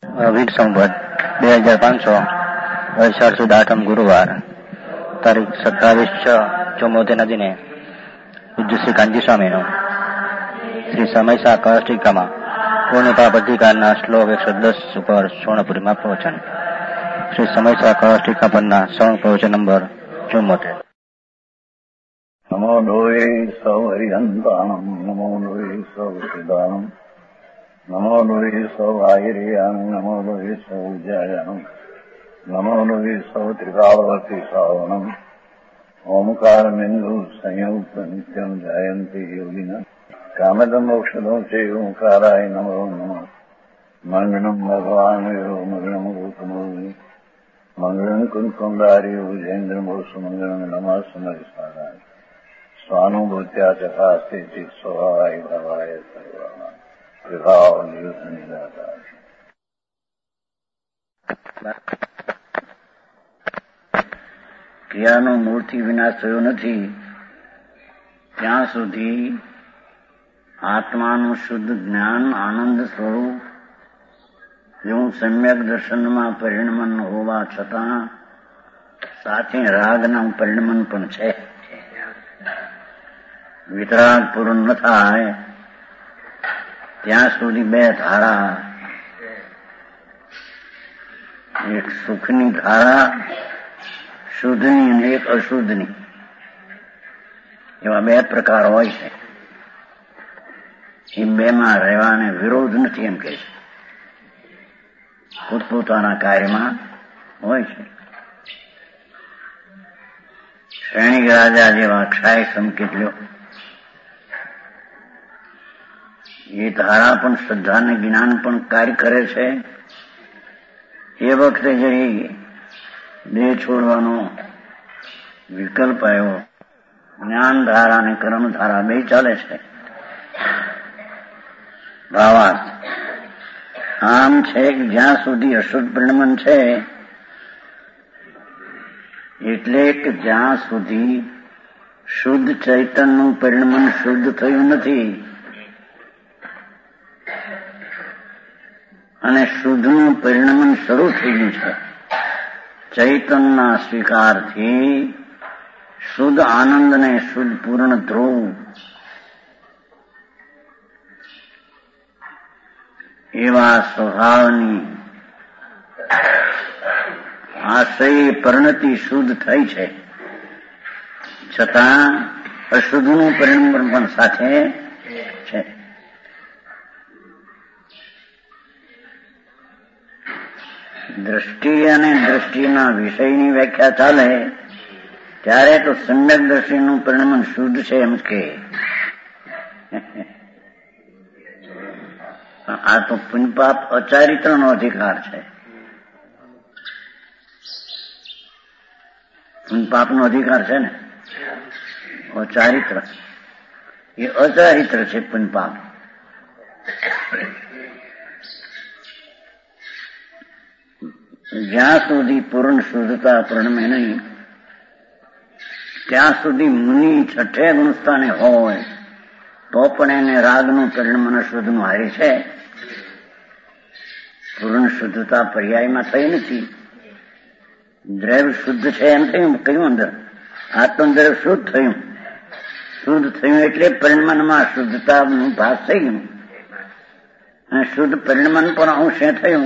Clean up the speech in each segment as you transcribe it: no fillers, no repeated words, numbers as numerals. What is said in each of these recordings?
વીર સંવત 2500 વૈશાખ સુદ 8મ ગુરુવાર તારીખ 27/6/74 દિને પૂજ્ય શ્રી કાંજી સ્વામીનો શ્રી સમયસા કળષ્ટિકામાં પૂર્ણિપાપ અધિકારના શ્લોક 110 ઉપર સ્વર્ણપુરીમાં પ્રવચન. શ્રી સમયસા કળષ્ટિકા પરના સવર્ણ પ્રવચન નંબર 74. નમો લોહે સૌ હરિહંતાણમ, નમો લોહે સૌ સિદ્ધાણમ, નમો લોહે સૌ આયર્યાણમ, નમો લોહે સૌ વિજયાણમ, નમો લોહે સૌ ત્રિકાવર્તી શ્રાવણમ. ઓમકાર બિંદુ સંયુક્ત નિત્યમ જયંતિ યોગિના કામદમ મોક્ષદો છે ઓંકારાય નમો નમઃ. મંગળમ ભગવાન મંગળમ ગૌતમો મંગળમ કુંકુંડાર્યો વિજેન્દ્રમો સુમંગળમ નમઃ સમરિસારાય સ્વાનુભૂત્યા ચકાસ્તે ચિત સ્વભાવાય ભવાય સર્વમાં વિભાવ નિયુત નિરાકાર. ક્રિયાનો મૂળથી વિનાશ થયો નથી ત્યાં સુધી આત્માનું શુદ્ધ જ્ઞાન આનંદ સ્વરૂપ એવું સમ્યક દર્શનમાં પરિણમન હોવા છતાં સાથે રાગના પરિણમન પણ છે. વિતરાગ પૂર્ણ ન થાય ત્યાં સુધી બે ધારા, એક સુખની ધારા શુદ્ધની અને એક અશુદ્ધની, એવા બે પ્રકાર હોય છે. એ બેમાં રહેવાને વિરોધ નથી એમ કહે છે. પોતપોતાના કાર્યમાં હોય છે. શ્રેણીક રાજા જેવા ક્ષાય સંકેત લ્યો, એ ધારા પણ શ્રદ્ધાને જ્ઞાન પણ કાર્ય કરે છે. એ વખતે જે દેહ છોડવાનો વિકલ્પ આવ્યો, જ્ઞાન ધારા અને કર્મ ધારા બે ચાલે છે. ભાવાર્થ આમ છે કે જ્યાં સુધી અશુદ્ધ પરિણમન છે એટલે કે જ્યાં સુધી શુદ્ધ ચૈતન્યનું પરિણમન શુદ્ધ થયું નથી અને શુદ્ધનું પરિણમન શરૂ થયું છે. ચૈતન્યના સ્વીકારથી શુદ્ધ આનંદને શુદ્ધ પૂર્ણ ધ્રુવ એવા સ્વભાવની આશ્રય પરિણતિ શુદ્ધ થઈ છે, છતાં અશુદ્ધનું પરિણમન પણ સાથે છે. દ્રષ્ટિ અને દ્રષ્ટિના વિષયની વ્યાખ્યા ચાલે ત્યારે તો સમ્યક દ્રષ્ટિનું પરિણમન શુદ્ધ છે એમ કે આ તો પુણ્યપાપ અચારિત્રનો અધિકાર છે. પુણ્યપાપનો અધિકાર છે ને, અચારિત્ર એ અચારિત્ર છે પુણ્યપાપ. જ્યાં સુધી પૂર્ણ શુદ્ધતા પરિણમે નહીં ત્યાં સુધી મુનિ છઠ્ઠે ગુણસ્થાને હોય તો પણ એને રાગનું પરિણમન શુદ્ધનું હારે છે. પૂર્ણ શુદ્ધતા પર્યાયમાં થઈ નથી. દ્રવ્ય શુદ્ધ છે એમ થયું, કયું અંદર આત્મદ્રવ્ય શુદ્ધ થયું. શુદ્ધ થયું એટલે પરિણમનમાં શુદ્ધતાનું ભાગ થઈ ગયું અને શુદ્ધ પરિણમન પણ અંશે થયું.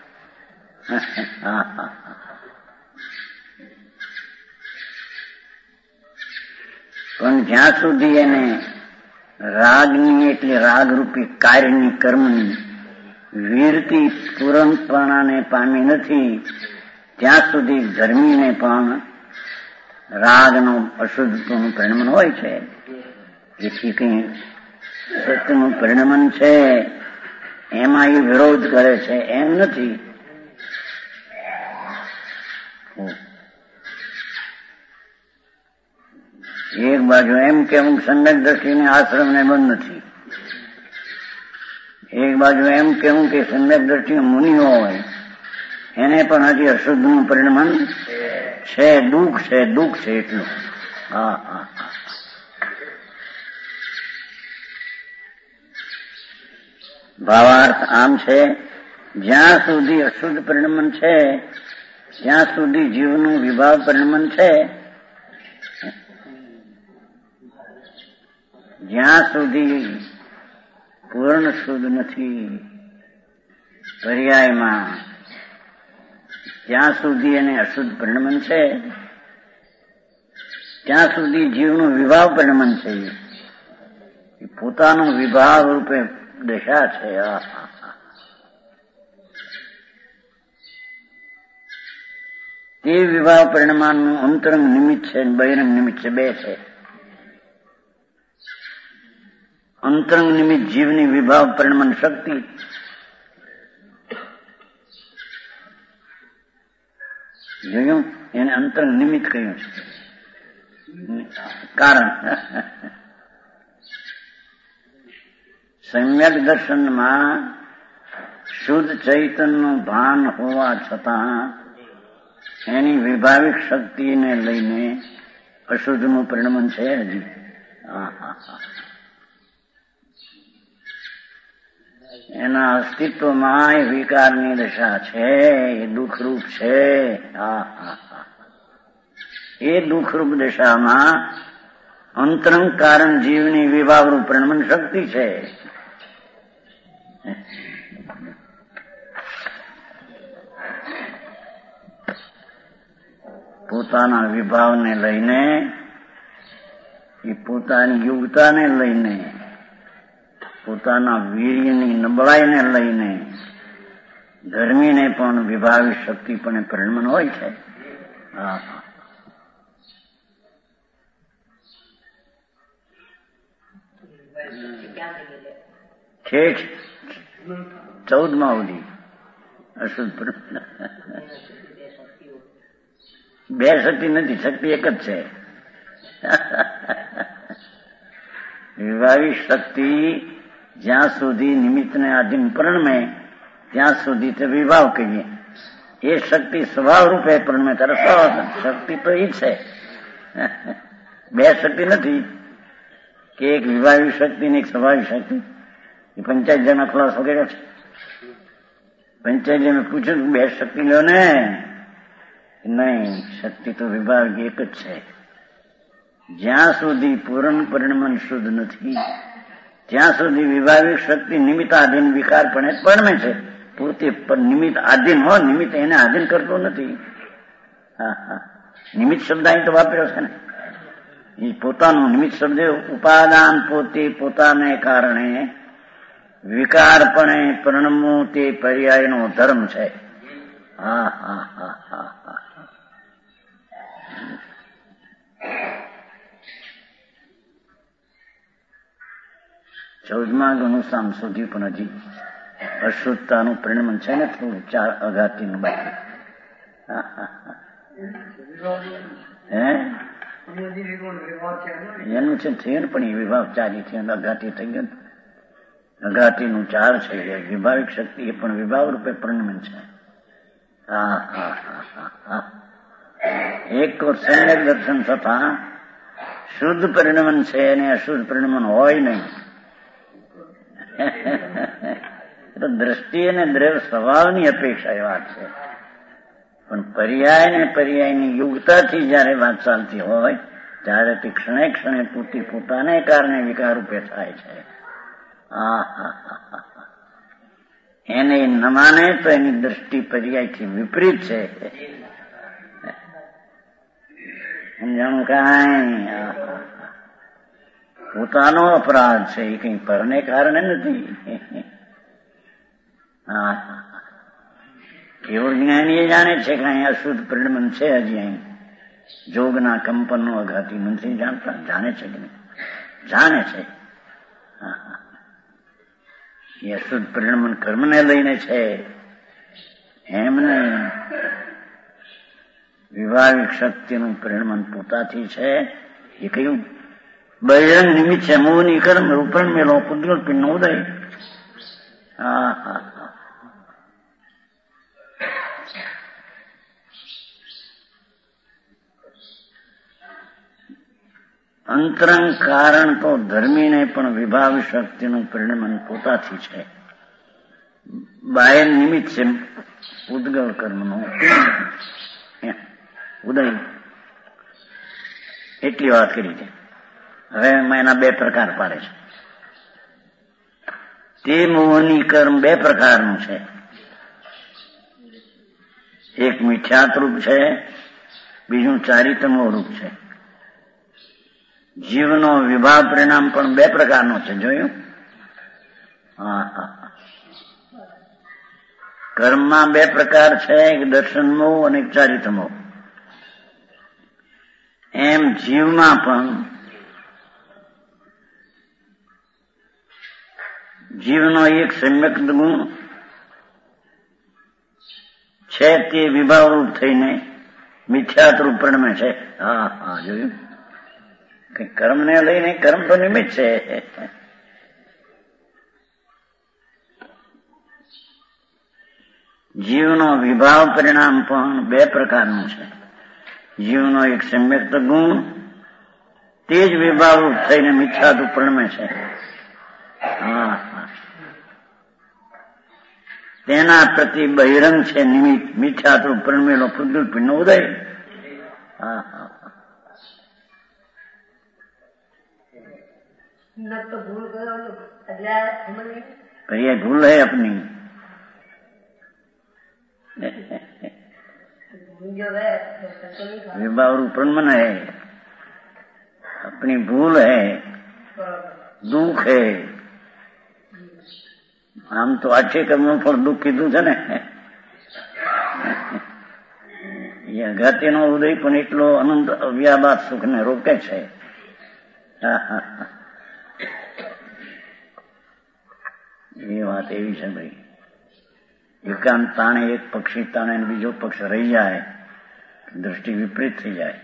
પણ જ્યાં સુધી એને રાગની એટલે રાગરૂપી કાર્યની કર્મની વીરતી પૂરણપણાને પામી નથી ત્યાં સુધી ધર્મીને પણ રાગનું અશુદ્ધનું પરિણમન હોય છે. જેથી કંઈ સત્યનું પરિણમન છે એમાં એ વિરોધ કરે છે એમ નથી. એક બાજુ એમ કે અમુક સમ્યક દ્રષ્ટિને આશ્રમને બંધ નથી, એક બાજુ એમ કેવું કે સમ્યક દ્રષ્ટિ મુનિઓ હોય એને પણ હજી અશુદ્ધનું પરિણમન છે. દુઃખ છે, દુઃખ છે એટલું. ભાવાર્થ આમ છે જ્યાં સુધી અશુદ્ધ પરિણમન છે ત્યાં સુધી જીવનું વિભાવ પરિણમન છે. જ્યાં સુધી પૂર્ણ શુદ્ધ નથી પર્યાયમાં ત્યાં સુધી એને અશુદ્ધ પરિણમન છે. ત્યાં સુધી જીવનું વિભાવ પરિણમન છે. એ પોતાનું વિભાવ રૂપે દશા છે. તે વિભાવ પરિણમાનનું અંતરંગ નિમિત્ત છે અને બહિરંગ નિમિત્ત છે, બે છે. અંતરંગ નિમિત્ત જીવની વિભાવ પરિણમન શક્તિ, જોયું, એને અંતરંગ નિમિત્ત કહ્યું છે. કારણ સમ્યક દર્શનમાં શુદ્ધ ચૈતન્યનું ભાન હોવા છતાં એની વિભાવિક શક્તિને લઈને અશુદ્ધનું પરિણમન છે. હજી એના અસ્તિત્વમાં એ વિકારની દશા છે. એ દુઃખરૂપ છે. એ દુઃખરૂપ દશામાં અંતરંગ કારણ જીવની વિભાવનું પરિણમન શક્તિ છે. પોતાના વિભાવને લઈને, એ પોતાની યોગ્યતાને લઈને, પોતાના વીર્યની નબળાઈને લઈને ધર્મીને પણ વિભાવી શક્તિ પણ પરિણમન હોય છે. ઠેઠ 14માં સુધી અશુદ્ધ બે શક્તિ નથી, શક્તિ એક જ છે. વિભાવી શક્તિ જ્યાં સુધી નિમિત્તને આધીન પરિણમે ત્યાં સુધી તે વિભાવ કહીએ. એ શક્તિ સ્વભાવ રૂપે પરિણમે ત્યારે સ્વભાવ શક્તિ તો એ છે. બે શક્તિ નથી કે એક વિભાવી શક્તિ ને એક સ્વભાવિક શક્તિ. એ પંચાયતજનો ખુલાસો કર્યો છે. પંચાયતજને પૂછ્યું બે શક્તિ લો ને, નહીં, શક્તિ તો વિભાગ એક જ છે. જ્યાં સુધી પૂર્ણ પરિણમન શુદ્ધ નથી ત્યાં સુધી વિભાવિક શક્તિ નિમિત્તાધીન વિકાર પણ પરિણમે છે. પોતે નિમિત્ત આધીન હોય, નિમિત્ત એને આધીન કરતો નથી. નિમિત્ત શબ્દ અહીં તો વાપર્યો છે ને. એ પોતાનું નિમિત્ત શબ્દ ઉપાદાન પોતે પોતાને કારણે વિકારપણે પરિણમવું તે પર્યાયનો ધર્મ છે. ચૌદમા ગણુસામ સુધી પણ હજી અશુદ્ધતાનું પરિણમન છે ને, થોડું 4 અઘાતીનું બાકી. એનું છે થયું પણ એ વિભાગ 4 થયો, અઘાતી થઈ ગયો. અઘાતીનું 4 છે. વિભાવિક શક્તિ એ પણ વિભાવ રૂપે પરિણમન છે. એક તો સમ્યક દર્શન થતા શુદ્ધ પરિણમન છે અને અશુદ્ધ પરિણમન હોય નહીં. દ્રષ્ટિ અને દ્રવ્ય સ્વભાવની અપેક્ષા એ વાત છે. પણ પર્યાય ને પર્યાયની યોગ્યતાથી જયારે વાત ચાલતી હોય ત્યારે તે ક્ષણે ક્ષણે પોતાને કારણે વિકાર રૂપે થાય છે. એને ન માને તો એની દ્રષ્ટિ પર્યાયથી વિપરીત છે. સમજાણું? કાંઈ પોતાનો અપરાધ છે, એ કઈ પરને કારણે નથી. કેવળ જ્ઞાની એ જાણે છે કે અહીં અશુદ્ધ પરિણમન છે. હજી અહીં જોગના કંપનનો અઘાતી નથી જાણતા. જાણે છે કે નહીં? જાણે છે. એ અશુદ્ધ પરિણમન કર્મને લઈને છે. એમને વિભાવિક શક્તિનું પરિણમન પોતાથી છે. એ કયું બહિરંગ નિમિત્ત છે. મોહની કર્મ રૂપણ મેલો કુદરત પિંડનો ઉદય. અંતરંગ કારણ તો ધર્મીને પણ વિભાવ શક્તિનું પરિણમન પોતાથી છે. બાહ્ય નિમિત્ત છે ઉદ્ગલ કર્મનો ઉદય. એટલી વાત કરી છે. હવે એમાં એના બે પ્રકાર પાડે છે. તે મોહની કર્મ બે પ્રકારનું છે. એક મિથ્યાત્વ છે, બીજું ચારિત્રમો રૂપ છે. જીવનો વિભાવ પરિણામ પણ બે પ્રકારનો છે. જોયું? હા. કર્મમાં બે પ્રકાર છે, એક દર્શનમો અને એક ચારિત્રમો. એમ જીવમાં પણ જીવનો એક સમ્યક ગુણ છે, તે વિભાવરૂપ થઈને મિથ્યાત્વ પરિણમે છે. હા, જોયું? કે કર્મને લઈને, કર્મ તો નિમિત્ત છે. જીવનો વિભાવ પરિણામ પણ બે પ્રકારનું છે. જીવનો એક સમ્યક ગુણ, તે જ વિભાવરૂપ થઈને મિથ્યાત્વ પરિણમે છે. હા, તેના પ્રતિ બહિરંગ છે નિમિત્ત, મિથ્યાત્વ પરિણમેલો પુદ્ગલ પિંડનો ઉદય. હા. ये भूल है अपनी, विभाव रूपण है, अपनी भूल है, दुख है. આમ તો આઠે કર્મનું ફળ દુઃખ કીધું છે ને. એ અઘાતીનો ઉદય પણ એટલો અનંત અવ્યાબાદ સુખને રોકે છે. એ વાત એવી છે ભાઈ. એકાંત તાણે એક પક્ષી તાણે બીજો પક્ષ રહી જાય, દ્રષ્ટિ વિપરીત થઈ જાય.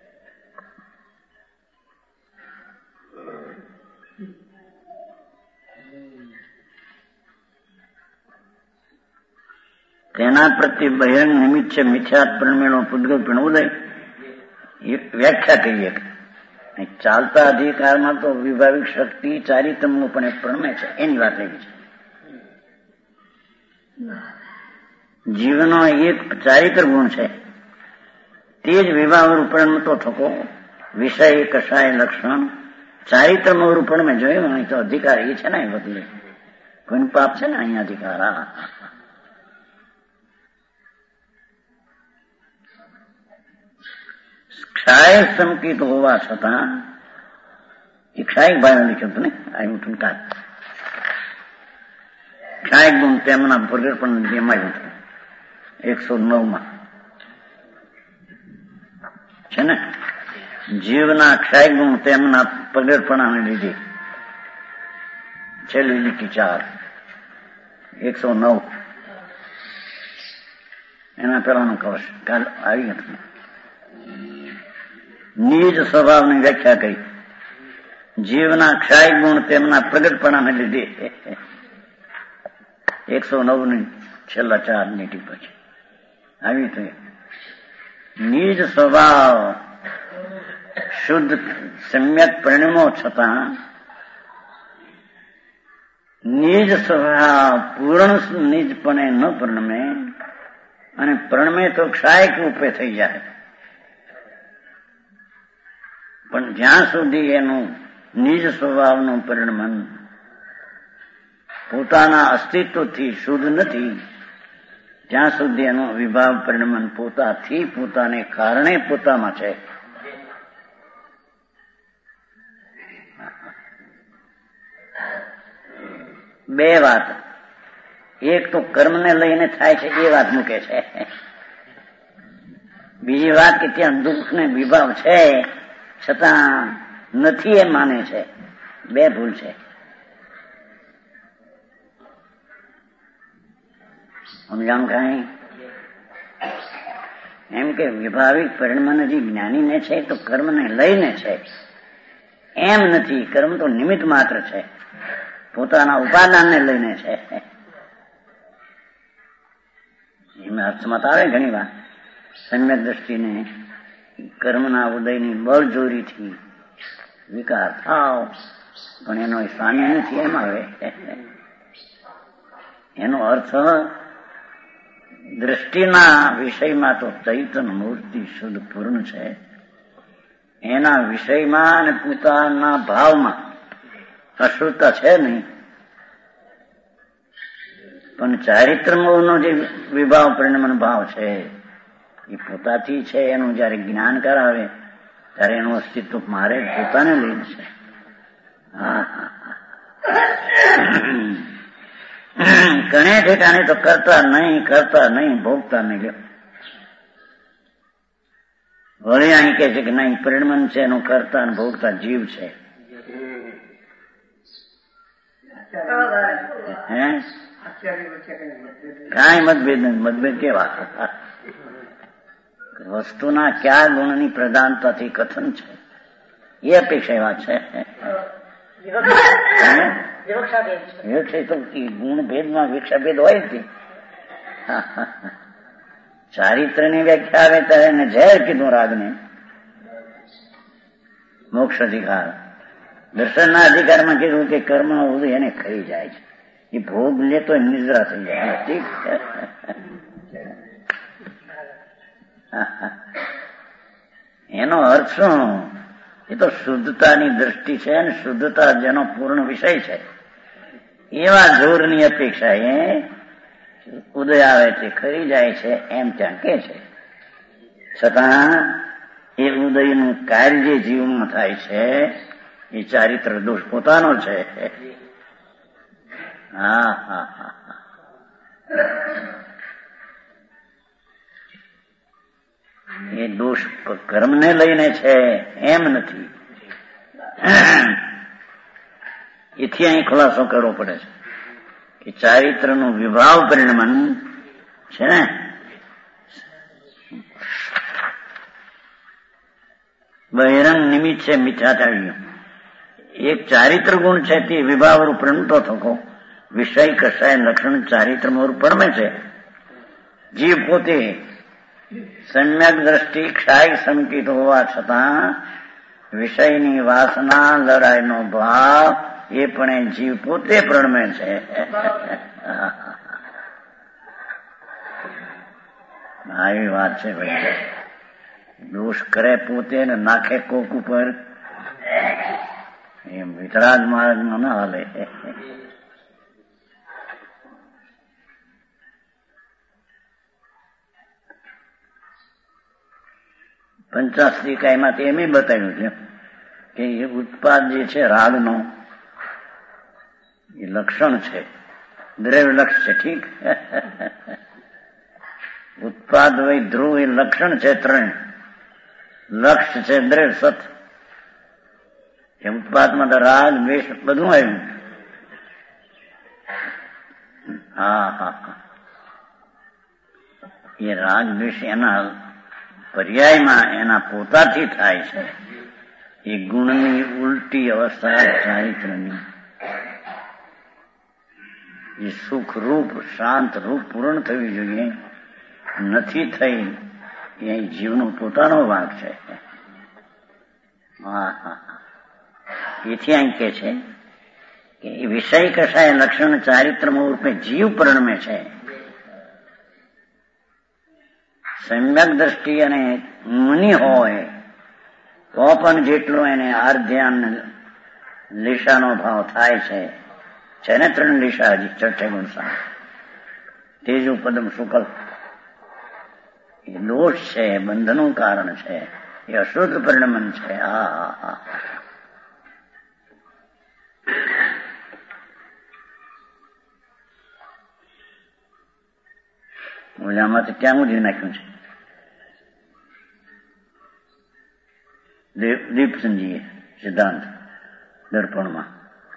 તેના પ્રત્યે બહિરંગ નિમિત્ત છે મિથ્યાત્વ પરિણમેલો પુદ્ગલ પિંડ ઉદય. એક વ્યાખ્યા કહીએ. ચાલતા અધિકારમાં તો વિભાવિક શક્તિ ચારિત્રમનું પણ એક પ્રણમે છે, એની વાત એવી છે. જીવનો એક ચારિત્ર ગુણ છે, તે જ વિભાવ રૂપણતો થકો વિષય કષાય લક્ષણ ચારિત્રમો રૂપણ મેં જોયું. અહીં તો અધિકાર એ છે ને, એ બદલે કોઈનું પાપ છે ને અહીંયા અધિકાર. ક્ષાય સંકિત હોવા છતાં એ ક્ષાયક ભાઈ લખ્યું હતું ને, આવ્યું હતું કાલ. ક્ષાયક ગુણ તેમના પ્રગટપણ એમાં આવ્યું હતું 109 છે ને. જીવના ક્ષાયક ગુણ તેમના પ્રગટપણાને લીધે છેલ્લી લીટી 109 એના પેલાનું કવચ કાલ આવી હતું. નિજ સ્વભાવની વ્યાખ્યા કરી. જીવના ક્ષાય ગુણ તેમના પ્રગટપણાને લીધે 109 ની છેલ્લા 4 લીટી પછી આવી તો નિજ સ્વભાવ શુદ્ધ સમ્યક પરિણમો છતાં નિજ સ્વભાવ પૂર્ણ નિજપણે ન પરિણમે અને પરિણમે તો ક્ષાયક રૂપે થઈ જાય. પણ જ્યાં સુધી એનું નિજ સ્વભાવનું પરિણમન પોતાના અસ્તિત્વથી શુદ્ધ નથી, ત્યાં સુધી એનું વિભાવ પરિણમન પોતાથી પોતાને કારણે પોતામાં છે. બે વાત. એક તો કર્મને લઈને થાય છે એ વાત મૂકે છે. બીજી વાત કે ત્યાં દુઃખ ને વિભાવ છે છતાં નથી એ માને છે. બે ભૂલ છે. સમજાણ કાંઈ? એમ કે વિભાવિક પરિણમન જે જ્ઞાનીને છે તો કર્મને લઈને છે એમ નથી. કર્મ તો નિમિત્ત માત્ર છે, પોતાના ઉપાદાનને લઈને છે. એમાં અર્થમત આવે ઘણી વાર. સમ્યક દ્રષ્ટિને કર્મના ઉદયની બળજોરીથી વિકાર થાવ પણ એનો સ્વામી નથી એમ આવે. એનો અર્થ દ્રષ્ટિના વિષયમાં તો ચૈતન્ય મૂર્તિ શુદ્ધ પૂર્ણ છે, એના વિષયમાં અને પોતાના ભાવમાં અશુદ્ધતા છે નહીં. પણ ચારિત્રનો જે વિભાવ પરિણમન ભાવ છે એ પોતાથી છે. એનું જયારે જ્ઞાન કરાવે ત્યારે એનું અસ્તિત્વ મારે પોતાને લઈને છે. ઘણે ઠેકાણે તો કરતા નહીં ભોગતા નહીં. વળી અહીં કે છે કે નહીં, પરિણમન છે એનું કરતા અને ભોગતા જીવ છે. કાંઈ મતભેદ નથી. મતભેદ કેવા? વસ્તુના કયા ગુણની પ્રધાનતાથી કથન છે એ અપેક્ષા વાત છે. ગુણ ભેદમાં વિક્ષા ભેદ હોય છે. ચારિત્રની વ્યાખ્યા આવે ત્યારે એને ઝેર કીધું રાગને. મોક્ષ અધિકાર દર્શનના અધિકારમાં કીધું કે કર્મનો ઉદય એને ખરી જાય છે. એ ભોગ લે તો નિદ્રા થઈ જાય. ઠીક છે. એનો અર્થ શું? એ તો શુદ્ધતાની દ્રષ્ટિ છે અને શુદ્ધતા જેનો પૂર્ણ વિષય છે એવા જોરની અપેક્ષા એ ઉદય આવે છે, ખરી જાય છે એમ ત્યાં કે છે. છતાં એ ઉદયનું કાર્ય જે જીવનમાં થાય છે એ ચારિત્ર દોષ પોતાનો છે. એ દોષ કર્મને લઈને છે એમ નથી. એથી અહીં ખુલાસો કરવો પડે છે કે ચારિત્રનું વિભાવ પરિણમન છે ને બહિરંગ નિમિત્ત છે મિથ્યાચાર્ય. એક ચારિત્ર ગુણ છે તે વિભાવરૂપ પરિણતો થકો વિષય કશાય લક્ષણ ચારિત્રમાં પરમે છે. જીવ પોતે સમ્યક દ્રષ્ટિ ક્ષાય સંકિત હોવા છતાં વિષયની વાસના લડાઈનો ભાવ એ પણ જીવ પોતે પ્રણમે છે. આવી વાત છે ભાઈ. દોષ કરે પોતે ને નાખે કોક ઉપર એમ વિતરાગ માર્ગમાં ના હાલે. પંચાસ્ત્રિકાયમાં એમ બતાવ્યું છે કે એ ઉત્પાદ જે છે રાગનો એ લક્ષણ છે, દ્રવ્ય લક્ષ છે. ઠીક. ઉત્પાદ વય ધ્રુવ એ લક્ષણ છે. 3 લક્ષ છે દ્રવ્ય સત. એ ઉત્પાદમાં તો રાગ દ્વેષ બધું આવ્યું. એ રાગ દ્વેષ એના પર્યાયમાં એના પોતાથી થાય છે. એ ગુણની ઉલટી અવસ્થા ચારિત્રની એ સુખ રૂપ શાંત રૂપ પૂર્ણ થવી જોઈએ, નથી થઈ. એ જીવનો પોતાનો ભાગ છે. એથી અહીં કે છે કે એ વિષય કશાય લક્ષણ ચારિત્રમાં રૂપે જીવ પરિણમે છે. સમ્યક દ્રષ્ટિ અને મુનિ હોય તો પણ જેટલો એને આર્ધ્યાન લીશાનો ભાવ થાય છે ને 3 લીશા હજી ચઠ્ઠે ગુણસા તેજુ પદમ શુકલ. એ દોષ છે, બંધનું કારણ છે, એ અશુદ્ધ પરિણમન છે. ઓલામાં તો ક્યાં ઉધી નાખ્યું છે દીપસનજીએ સિદ્ધાંત દર્પણમાં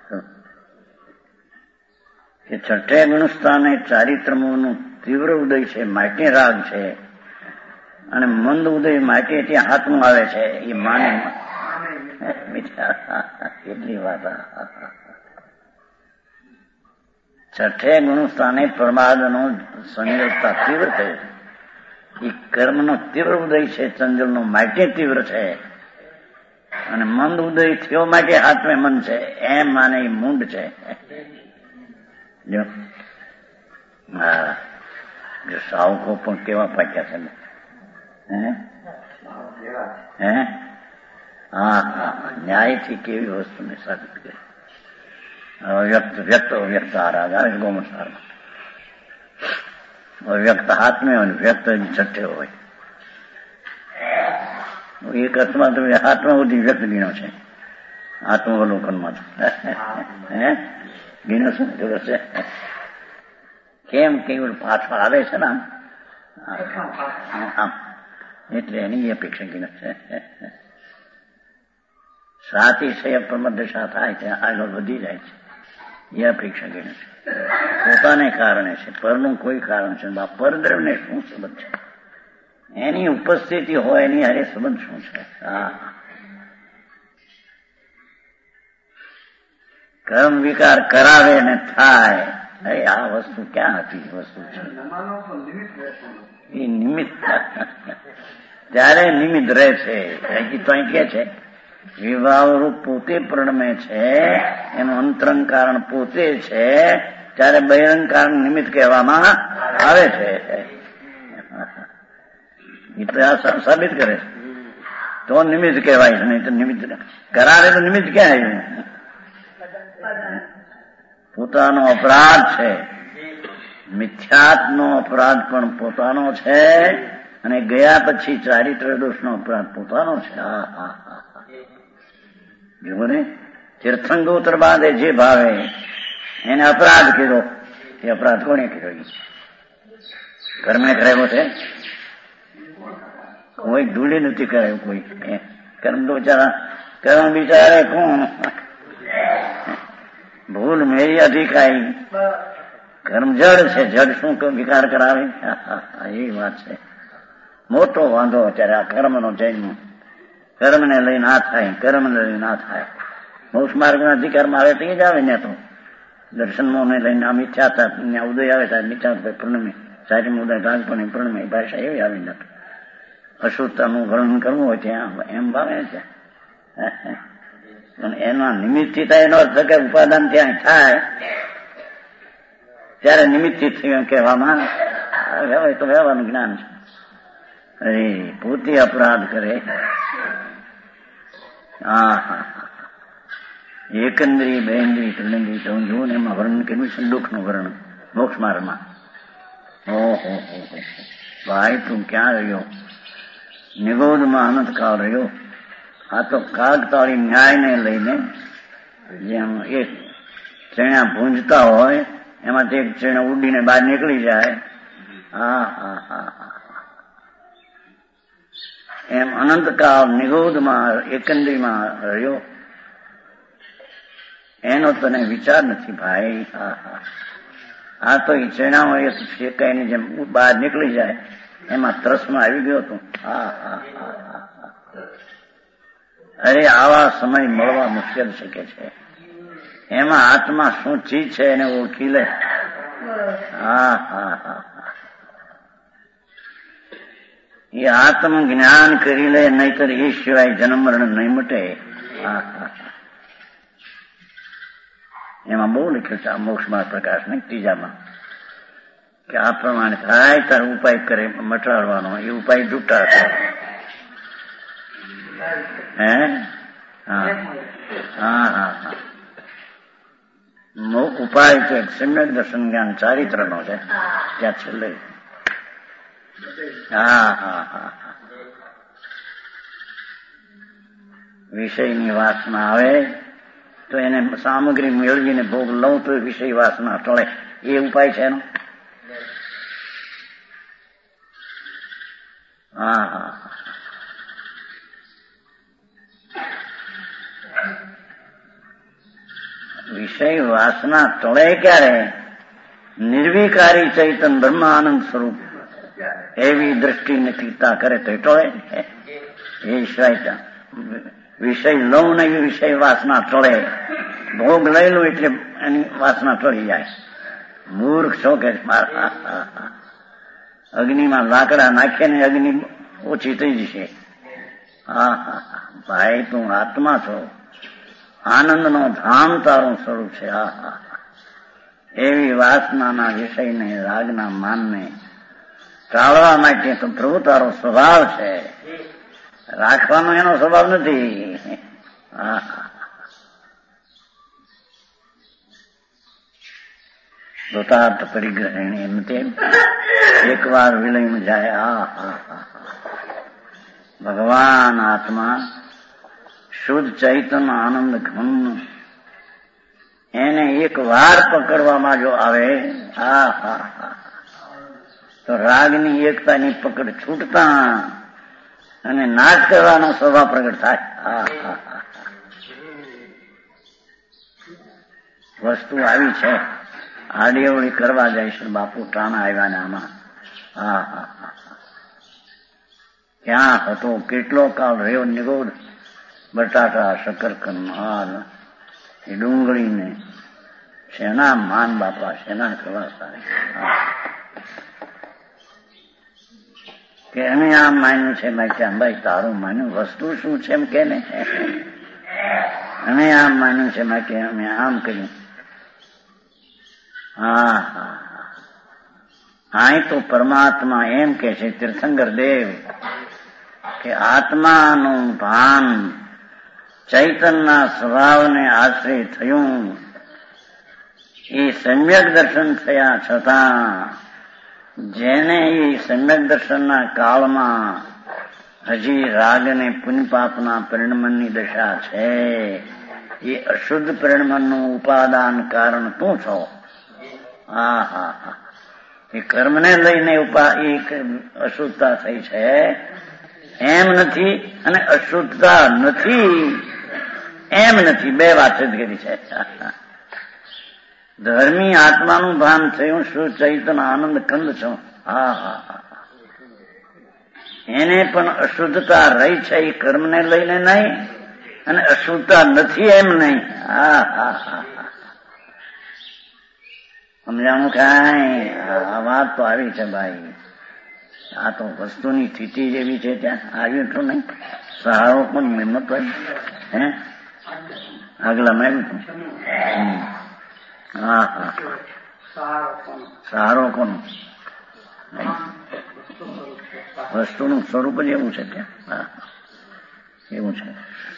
કે છઠ્ઠે ગુણસ્થાને ચારિત્રમોનું તીવ્ર ઉદય છે માટે રાગ છે અને મંદ ઉદય માટે ત્યાં હાથમાં આવે છે. એ માને કેટલી વાત. છઠ્ઠે ગુણસ્થાને પ્રમાદનો સંયોગતા તીવ્ર થયો. એ કર્મનો તીવ્ર ઉદય છે, ચંચલનો માટે તીવ્ર છે અને મંદ ઉદય થયો માટે હાથમાં મન છે એમ માને એ મૂંડ છે. હા, સાવકો પણ કેવા પાક્યા છે ને. હે હા હા, ન્યાયથી કેવી વસ્તુને સાબિત કરી. વ્યક્ત વ્યક્ત વ્યક્ત આરાધ ગોમસારમાં વ્યક્ત હાથમાં હોય, વ્યક્ત છઠ્ઠે હોય. એક અર્થમાં તો હાથમાં બધી વ્યક્ત ગીણો છે, આત્માવલોકનમાં ગીણો શું જરૂર છે? કેમ કેવું પાછળ આવે છે ને આમ, એટલે એની અપેક્ષા ગીણો છે. સાતિશય પ્રમદશા થાય છે, આગળ વધી જાય છે, એ અપેક્ષા ગીણો છે. પોતાને કારણે છે, પરનું કોઈ કારણ છે. પરદ્રવ્યને શું સંબંધ છે? એની ઉપસ્થિતિ હોય એની હારે સંબંધ શું છે? હા, કર્મ વિકાર કરાવે ને થાય. અરે આ વસ્તુ ક્યાં હતી? વસ્તુ છે એ નિમિત્ત. ત્યારે નિમિત્ત રહે છે. હજી તો અહીં કે છે વિભાવરૂપ પોતે પ્રણમે છે, એનું અંતરંગ કારણ પોતે છે, ત્યારે બહિરંગ કારણ નિમિત્ત કહેવામાં આવે છે. એ તો આ સાબિત કરે છે તો નિમિત્ત કહેવાય છે, નહીં તો નિમિત્ત કરાવે તો નિમિત્ત ક્યાં આવ્યું? પોતાનો અપરાધ છે, મિથ્યાત્વનો અપરાધ પણ પોતાનો છે, અને ગયા પછી ચારિત્ર દોષનો અપરાધ પોતાનો છે. હા હા હા, જુઓ ને, તીર્થંગોત્તર બાંધે જે ભાવે એને અપરાધ કીધો. એ અપરાધ કોને કર્યો? કર્મે કરેલો છે. કોઈ ધૂળી નથી કરાયું. કોઈ કર્મ તો કર્મ બિચારે કોણ? ભૂલ મેરી અધિકારી. કર્મ જડ છે, જડ શું વિકાર કરાવે? એ વાત છે. મોટો વાંધો અત્યારે આ કર્મનો જન્મ. કર્મને લઈને આ થાય, કર્મને લઈને આ થાય. મોક્ષ માર્ગના અધિકારમાં આવે તો એ જ આવે ને. તો દર્શનમોને લઈને આ મિથ્યા હતા, ઉદય આવે ત્યારે મિથ્યા પ્રણમે, સારી ઉદય રાગપણે પ્રણમે, ભાષા એવી આવી નથી. અશુદ્ધતાનું વર્ણન કરવું હોય ત્યાં એમ ભાવે છે. પણ એના નિમિત્તથી થાય એનો અર્થ કે ઉપાદાન ત્યાં થાય ત્યારે નિમિત્તથી થયું કહેવામાં આવે તો વ્યવહારનું જ્ઞાન છે. અરે પોતે અપરાધ કરે. હા હા, એકંદરી બેન્દ્રી ત્રિલિંગી તો જુઓ ને એમાં વર્ણન કર્યું છે, દુઃખનું વર્ણન મોક્ષ માર્ગમાં. ઓહો ભાઈ તું ક્યાં રહ્યો? નિગોદમાં અનંતકાળ રહ્યો. આ તો કાગતાળી ન્યાયને લઈને જેમ એક ચણા ભૂંજતા હોય એમાંથી એક ચણા ઉડીને બહાર નીકળી જાય. હા હા હા હા, એમ અનંતકાળ નિગોદમાં એકંદરીમાં રહ્યો. એનો તને વિચાર નથી ભાઈ. હા હા, આ તો એ ચણા હોય શેકાઈની જેમ બહાર નીકળી જાય એમાં ત્રસમાં આવી ગયો તું. હા હા હા હા, અરે આવા સમય મળવા મુશ્કેલ છે કે છે. એમાં આત્મા શું ચીજ છે એને ઓળખી લે. હા હા હા, એ આત્મ જ્ઞાન કરી લે, નહીતર એ સિવાય જન્મ મરણ નહીં મટે. હા હા, એમાં બહુ લખ્યું છે આ મોક્ષમાં પ્રકાશ ને ત્રીજામાં કે આ પ્રમાણે થાય તાર ઉપાય કરે મટાડવાનો. એ ઉપાય જૂઠા છે. હે હા હા હા હા, ઉપાય તો એક સમ્યક દર્શન જ્ઞાન ચારિત્રનો છે ત્યાં છેલ્લે. હા હા હા, વિષયની વાસના આવે તો એને સામગ્રી મેળવીને ભોગ લઉં તો વિષય વાસના ટળે. એ ઉપાય છે એનો. હા હા, વિષય વાસના ટળે ક્યારે? નિર્વિકારી ચૈતન બ્રહ્માનંદ સ્વરૂપ એવી દ્રષ્ટિ નૈતિકતા કરે તો ટળે. એ સિવાય વિષય લઉં ને એવી વિષય વાસના ટળે. ભોગ લઈ લો એટલે એની વાસના ટળી જાય. મૂર્ખ છો કે અગ્નિમાં લાકડા નાખીએ ને અગ્નિ ઓછી થઈ જશે. હા હા, ભાઈ તું આત્મા છો, આનંદનો ધામ તારું સ્વરૂપ છે. હા હા, એવી વાસનાના વિષયને, રાગના માનને ટાળવા માટે તો પ્રભુ તારો સ્વભાવ છે, રાખવાનો એનો સ્વભાવ નથી. દોતાર્થ પરિગ્રહણી એમ તેમ એક વાર વિલયમાં જાય. ભગવાન આત્મા શુદ્ધ ચૈતન્ય આનંદ ઘન એને એક વાર પકડવામાં જો આવે તો રાગની એકતાની પકડ છૂટતા અને નાશ કરવાનો સ્વભાવ પ્રગટ થાય. વસ્તુ આવી છે, આડીઅવળી કરવા જાય છે. બાપુ ટાણા આવ્યા ને આમાં ક્યાં હતો, કેટલો કાળ રહ્યો નિગોડ. બટાટા, શકરકંદ, એ ડુંગળીને શેના માન બાપા, શેના કરવા સારી કે અમે આમ માન્યું છે. મેં કે અંબાઈ તારું માન્યું, વસ્તુ શું છે એમ કે ને. અમે આમ માન્યું છે, મેં કે અમે આમ કર્યું. અહીં તો પરમાત્મા એમ કે છે તીર્થંકર દેવ કે આત્માનું ભાન ચૈતનના સ્વભાવને આશ્રય થયું. એ સમ્યક દર્શન થયા છતાં જેને એ સમ્યક દર્શનના કાળમાં હજી રાગને પુણ્યપાપના પરિણમનની દશા છે, એ અશુદ્ધ પરિણમનનું ઉપાદાન કારણ તું છો. એ કર્મને લઈને અશુદ્ધતા થઈ છે એમ નથી, અને અશુદ્ધતા નથી એમ નથી. બે વાત જ કરી છે. ધર્મી આત્માનું ભાન થયું, શું ચૈતન્ય આનંદ કંદ છો. એને પણ અશુદ્ધતા રહી છે, એ કર્મને લઈને નહીં, અને અશુદ્ધતા નથી એમ નહીં. સમજાણું કાંઈ? આ વાત તો આવી છે ભાઈ. આ તો વસ્તુની સ્થિતિ જેવી છે, ત્યાં આવ્યું એટલું નહીં. સહારો પણ હિંમત હોય હે આગલામાં આવ્યું હતું. સહારો કોનો? વસ્તુનું સ્વરૂપ જ એવું છે ત્યાં. એવું છે,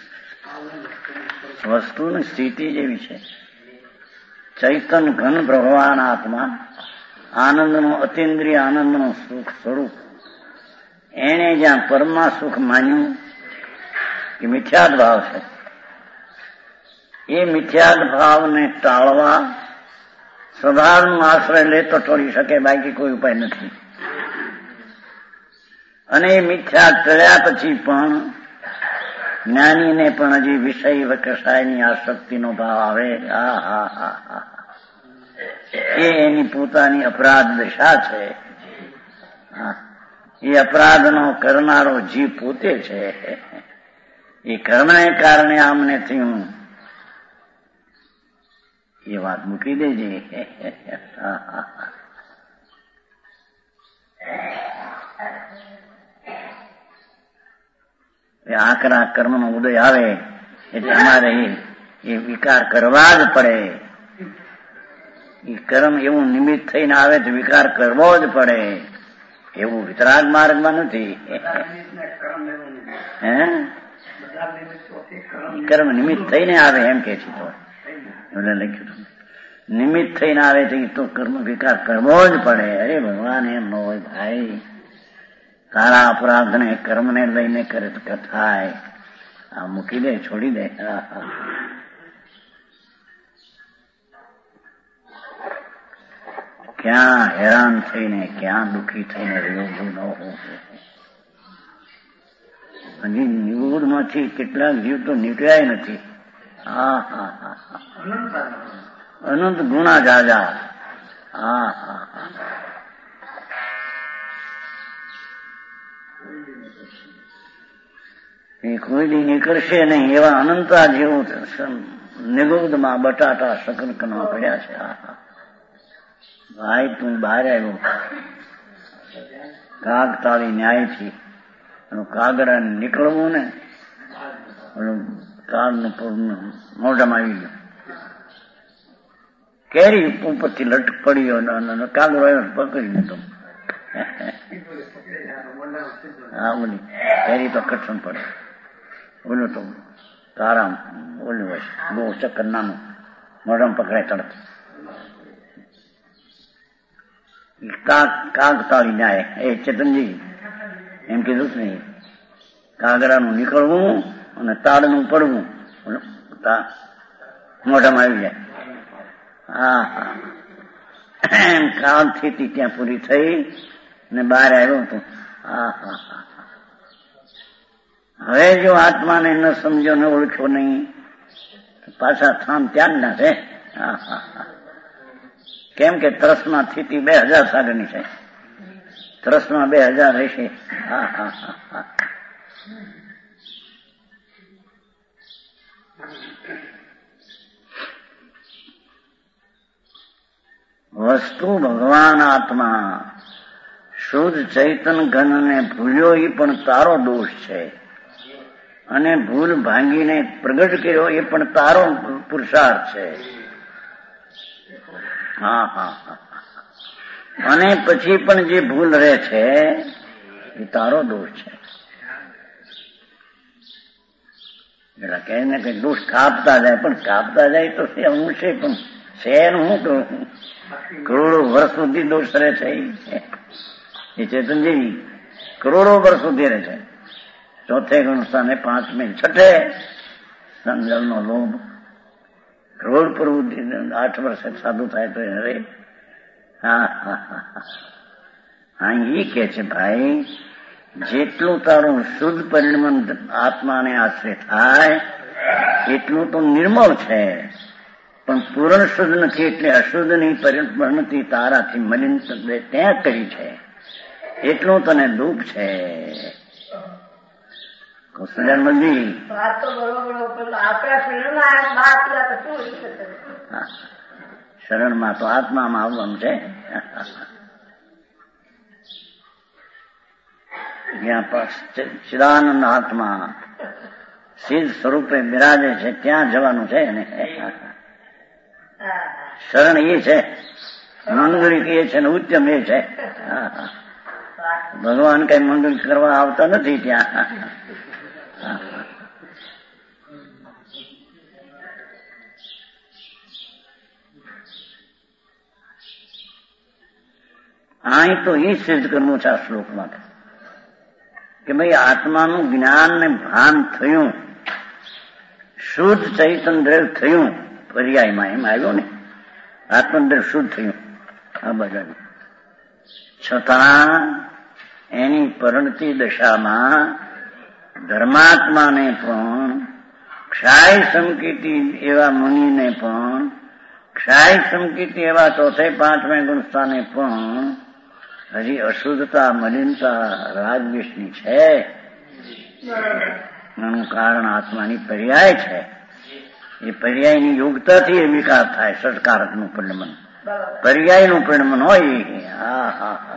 વસ્તુની સ્થિતિ જેવી છે. ચૈતન ઘન ભગવાન આત્મા આનંદનું, અતિન્દ્રિય આનંદનું સુખ સ્વરૂપ, એને જ્યાં પરમા સુખ માન્યું એ મિથ્યાદ ભાવ છે. એ મિથ્યાદ ભાવને ટાળવા સ્વભાવનો આશ્રય લે તો ટળી શકે, બાકી કોઈ ઉપાય નથી. અને એ મિથ્યા ટળ્યા પછી પણ જ્ઞાનીને પણ હજી વિષય કસાયની આસક્તિનો ભાવ આવે. એ એની પોતાની અપરાધ દશા છે. એ અપરાધનો કરનારો જીવ પોતે છે. એ કર્મને કારણે આમને થયું એ વાત મૂકી દેજે. આકરા કર્મનો ઉદય આવે એટલે અમારે એ વિકાર કરવા જ પડે. એ કર્મ એવું નિમિત્ત થઈને આવે તો વિકાર કરવો જ પડે. એવું વિતરાગ માર્ગમાં નથી. કર્મ નિમિત્ત થઈને આવે એમ કે છે. તો એમને લખ્યું હતું નિમિત્ત થઈને આવે તો કર્મ વિકાર કરવો જ પડે. અરે ભગવાન એમ ન હોય ભાઈ. તારા અપરાધને કર્મને લઈને કરે તો થાય. આ મૂકી દે, છોડી દે. ક્યાં હેરાન થઈને, ક્યાં દુઃખી થઈને રહ્યો ન હોવું. હજી નિગૂઢમાંથી કેટલાક જીવ તો નીકળ્યા નથી. અનંત ગુણા જાજા. એ કોઈ દી નીકળશે નહીં એવા અનંતા જેવું નિગુઢમાં બટાટા શકરકંદમાં પડ્યા છે. ભાઈ તું બહાર આવ્યો કાગ તાળી ન્યાયથી, કાગડા નીકળવું ને કાગનું મોઢામાં આવી ગયું. કેરી ઉપરથી લટક પડ્યો અને કાગડો પકડી લીધો. હા બોલી કેરી તો કઠણ પડે. બોલું તો તારા બોલ્યું હોય બહુ ચક્કર નાનું મોઢામાં પકડાય તરત. કાગ તાળી જાય. એ ચેતનજી એમ કીધું જ નહીં, કાગડાનું નીકળવું અને તાળનું પડવું મોઢામાં આવી જાય. હા હા એમ કાલ સ્થિતિ ત્યાં પૂરી થઈ ને બહાર આવ્યો હતો. હા હા હા હવે જો આત્માને ન સમજો ન ઓળખ્યો નહીં પાછા થામ ત્યાં જ ના છે. હા હા હા કેમ કે તરસમાં સ્થિતિ 2000 સાગરની છે. તરસમાં 2000 રહેશે. હા હા હા હા વસ્તુ ભગવાન આત્મા શુદ્ધ ચૈતન ઘનને ભૂલ્યો એ પણ તારો દોષ છે, અને ભૂલ ભાંગીને પ્રગટ કર્યો એ પણ તારો પુરુષાર્થ છે. હા હા હા અને પછી પણ જે ભૂલ રહે છે એ તારો દોષ છે. એટલે કહે ને કે દોષ કાપતા જાય, પણ કાપતા જાય તો અંશે પણ શહેરનું હું કહું કરોડો વર્ષ સુધી દોષ રહે છે. એ ચેતનજી કરોડો વર્ષ સુધી રહે છે. ચોથે ગુણ સ્થાને 5મે 6ઠે સંજલનો લોભ કરોડ પ્રવૃત્તિ 8 વર્ષે સાધુ થાય તો અરે હા હા હા હા એ કે છે ભાઈ જેટલું તારું શુદ્ધ પરિણમન આત્માને આશ્રય થાય એટલું તો નિર્મળ છે, પણ પૂર્ણ શુદ્ધ નથી એટલે અશુદ્ધની પરિણતિ તારાથી મલિન ત્યાં કરી છે એટલું તને દુઃખ છે. કૃષ્ણજી શરણમાં તો આત્મામાં આવવાનું છે. જ્યાં ચિદાનંદ આત્મા સિદ્ધ સ્વરૂપે બિરાજે છે ત્યાં જવાનું છે ને. શરણ એ છે, મંગળિક એ છે ને ઉત્તમ એ છે. ભગવાન કઈ મંગળ કરવા આવતા નથી ત્યાં. અહીં તો એ સિદ્ધ કરવું છે આ શ્લોકમાં કે ભાઈ આત્માનું જ્ઞાન ને ભાન થયું, શુદ્ધ ચૈતન દ્રવ્ય થયું, પર્યાયમાં એમ આવ્યો ને આત્મદ્રવ્ય શુદ્ધ થયું આ બધા, છતાં એની પરિણતિ દશામાં ધર્માત્માને પણ ક્ષાય સંકેતી એવા મુનિને પણ ક્ષાય સંકેતી એવા ચોથે 5મે ગુણ સ્થાને પણ હજી અશુદ્ધતા મલિનતા રાગદ્વેષની છે. એનું કારણ આત્માની પર્યાય છે. એ પર્યાયની યોગતાથી એ વિકાર થાય. ષટકારકનું પરિણમન પર્યાયનું પરિણમન હોય. હા હા હા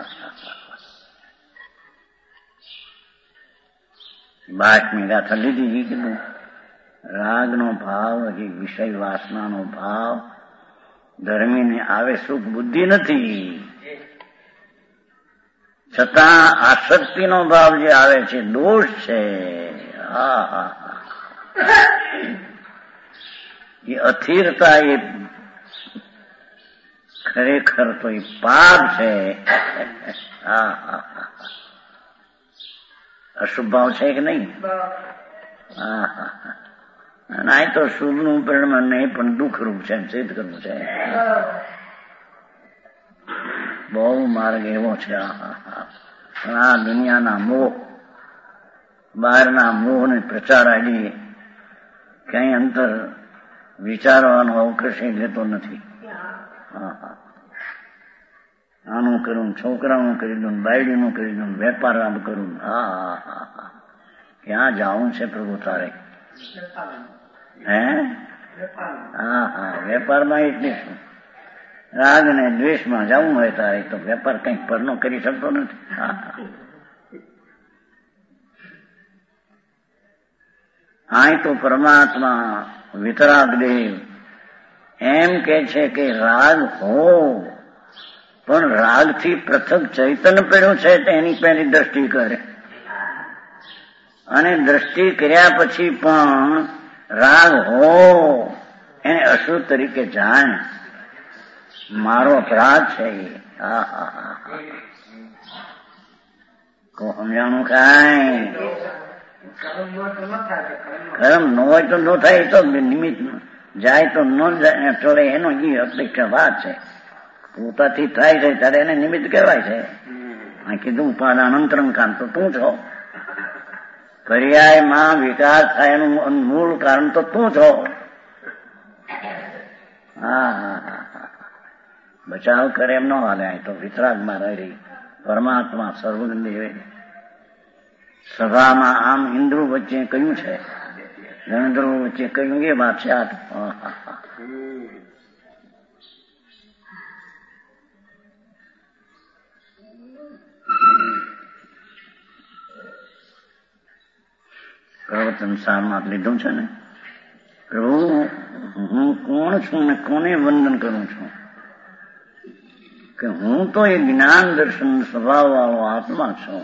12મી ગાથા લીધી કીધું રાગનો ભાવ હજી વિષય વાસનાનો ભાવ ધર્મીને આવે સુખ બુદ્ધિ નથી, છતાં આસક્તિનો ભાવ જે આવે છે દોષ છે. હા હા એ અથિરતા એ ખરેખર તો એ પાપ છે. હા હા અશુભ ભાવ છે કે નહીં? હા હા અને આ તો શુભનું પરિણામ નહીં પણ દુઃખરૂપ છે, સિદ્ધ કરવું છે. બહુ માર્ગ એવો છે. આ દુનિયાના મોહ, બહારના મોહને પ્રચાર આડી ક્યાંય અંતર વિચારવાનો અવકાશ લેતો નથી. આનું કરું, છોકરાનું કરી દઉં, બાયડીનું કરી દઉં, વેપાર આમ કરું. હા હા હા ક્યાં જાવું છે પ્રભુ તારે? હે હા હા વેપારમાં એટલી શું રાગ ને દ્વેષમાં જવું હોય તારે તો વેપાર કંઈક પરનો કરી શકતો નથી. આ તો પરમાત્મા વિતરાગ દેવ એમ કે છે કે રાગ હો, પણ રાગથી પૃથક ચૈતન્ય પડ્યું છે તેની પહેલી દ્રષ્ટિ કરે, અને દ્રષ્ટિ કર્યા પછી પણ રાગ હો એને અશુદ્ધ તરીકે જાણે. મારો અપરાધ છે. સમજાણું કાંઈ? કર્મ ન હોય તો ન થાય, તો નિમિત્ત જાય તો ન જાય ટળે, એનો એ અપેક્ષા વાત છે. પોતાથી થાય છે ત્યારે એને નિમિત્ત કહેવાય છે. આ કીધું ઉપાદાન અંતરંકાન તો તું છો. પર્યાયમાં વિકાસ થાય એનું મૂળ કારણ તો તું છો. બચાવ કરે એમ ન હાલે. તો વિતરાગમાં રહી પરમાત્મા સર્વગંધી સભામાં આમ ઇન્દ્રો વચ્ચે કયું છે, ગણધર્વો વચ્ચે કયું, એ વાત છે. પ્રવચન સારમાં લીધું છે ને, પ્રભુ હું કોણ છું ને કોને વંદન કરું છું? કે હું તો એ જ્ઞાન દર્શન સ્વભાવ વાળો આત્મા છું.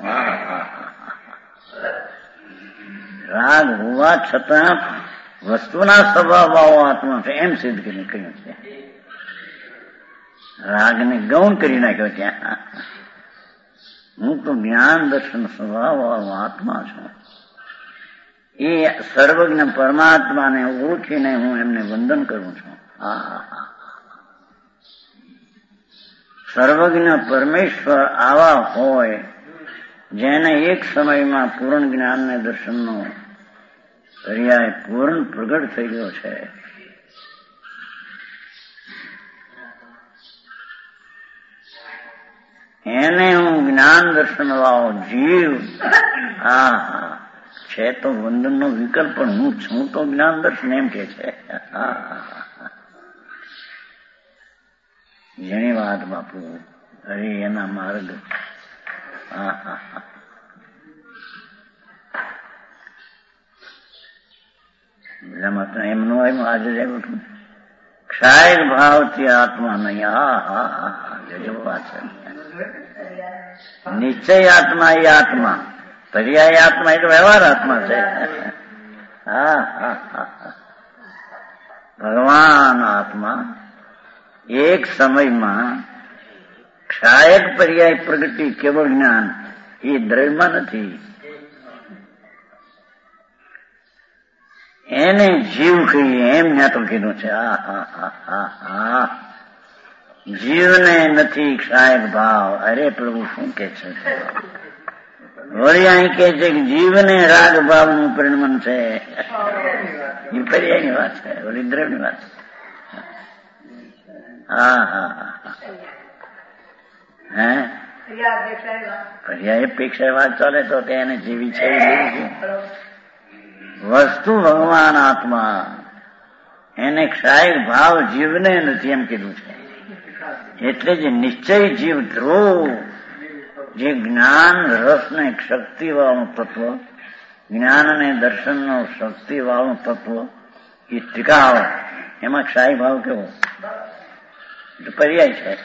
રાગ હોવા છતાં વસ્તુના સ્વભાવ વાળો આત્મા છે એમ સિદ્ધ કરીને કહ્યું છે. રાગને ગૌણ કરી નાખ્યો ત્યાં. હું તો જ્ઞાન દર્શન સ્વભાવ વાળો આત્મા છું. એ સર્વજ્ઞ પરમાત્માને ઓળખીને હું એમને વંદન કરું છું. સર્વજ્ઞ પરમેશ્વર આવા હોય જેને એક સમયમાં પૂર્ણ જ્ઞાન ને દર્શનનો પર્યાય પૂર્ણ પ્રગટ થઈ ગયો છે. એને હું જ્ઞાન દર્શન વાળો જીવ છે તો વંદનનો વિકલ્પ પણ હું છું તો જ્ઞાન દર્શન એમ કે છે. જેની વાત બાપુ, અરે એના માર્ગ. એમનું એમ આજે જેવું ક્ષાય ભાવથી આત્મા નહીં. જજો વાત છે. નિશ્ચય આત્મા એ આત્મા, પર્યાય આત્મા એ તો વ્યવહાર આત્મા છે. ભગવાન આત્મા એક સમયમાં ક્ષાયક પર્યાય પ્રગતિ કેવળ જ્ઞાન એ દ્રવ્યમાં નથી. એને જીવ કહીએ એમ ત્યાં તો કીધું છે. જીવને નથી ક્ષાયક ભાવ. અરે પ્રભુ શું કે છે? વળી અહીં કે છે કે જીવને રાગ ભાવનું પરિણમન છે. એ પર્યાયની વાત છે, વળી દ્રવ્યની વાત છે. પર્યાય અપેક્ષા વાત ચાલે તો તેને જીવી છે વસ્તુ ભગવાન આત્મા. એને ક્ષાયક ભાવ જીવને નથી એમ કીધું છે. એટલે જે નિશ્ચય જીવ ધ્રુવ, જે જ્ઞાન રસ ને શક્તિ વાળું તત્વ, જ્ઞાન અને દર્શનનો શક્તિ વાળું તત્વ એ ટીકાવ, એમાં ક્ષાય ભાવ કેવો? પર્યાય છે.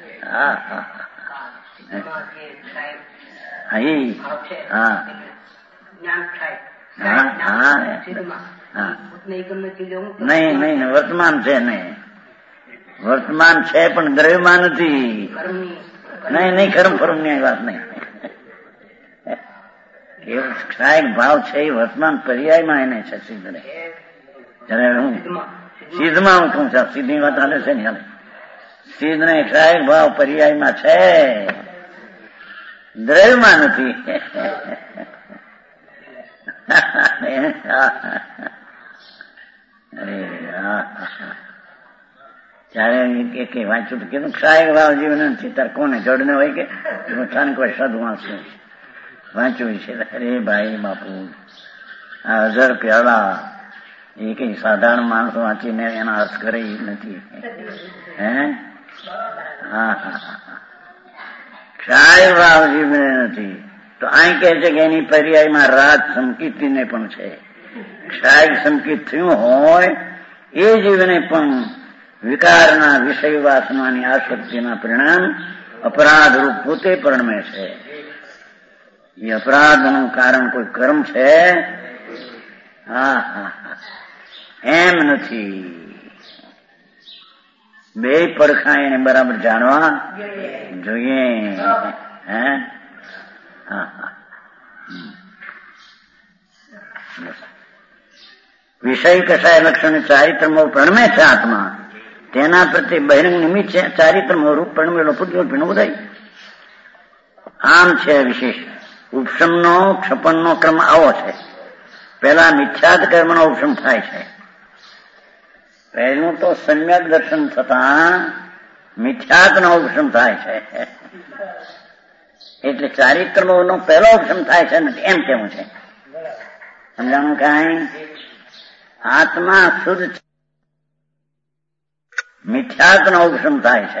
નહીં વર્તમાન છે. નહીં વર્તમાન છે પણ દ્રવ્યમાં નથી. નહીં કર્મ ફરમ ની વાત નહીં. એ ક્ષાયક ભાવ છે એ વર્તમાન પર્યાયમાં એને છે. સિદ્ધ ને જયારે હું સિદ્ધમાં હું કહું છું, સિદ્ધની વાત હાલે છે ને, હાલે સિદ્ધ ને ક્ષાયક ભાવ પર્યાયમાં છે, દ્રવ્યમાં નથી. ત્યારે વાંચ્યું કીધું ક્ષાયક ભાવ જીવન નથી. તાર કોને જડને હોય કે કોઈ સદ વાંચ્યું વાંચ્યું છે? અરે ભાઈ બાપુ, આ 1000 પ્યાલા એ કઈ સાધારણ માણસ વાંચીને એના અર્થ કરે નથી. ક્ષાય ભાવ જીવને નથી. તો અહીં કહે છે કે એની પર્યાયમાં રાગ સંકિતને પણ છે. ક્ષાય સંકિત થયું હોય એ જીવને પણ વિકારના વિષય વાસનાની આસક્તિના પરિણામ અપરાધ રૂપ પોતે પરિણમે છે. એ અપરાધનું કારણ કોઈ કર્મ છે? એમ નથી. બે પડખા એને બરાબર જાણવા જોઈએ. વિષય કશાય લક્ષણ ચારિત્રમાં પ્રણમે છે આત્મા, તેના પ્રત્યે બહિરંગ નિમિત્ત છે. ચારિત્રમાં રૂપ પ્રણમેલો પુત્ર ઉદય. આમ છે વિશેષ. ઉપશમનો ક્ષપણનો ક્રમ આવો છે. પહેલા મિથ્યાત કર્મનો ઉપશમ થાય છે. પહેલું તો સમ્યક દર્શન થતા મિથ્યાતનો ઉપશમ થાય છે. એટલે ચારિત્રનો પહેલો ઉપશમ થાય છે એમ કેવું છે. સમજાણું? કાંઈ આત્મા શુદ્ધ મિથ્યાતનો ઉપશમ થાય છે.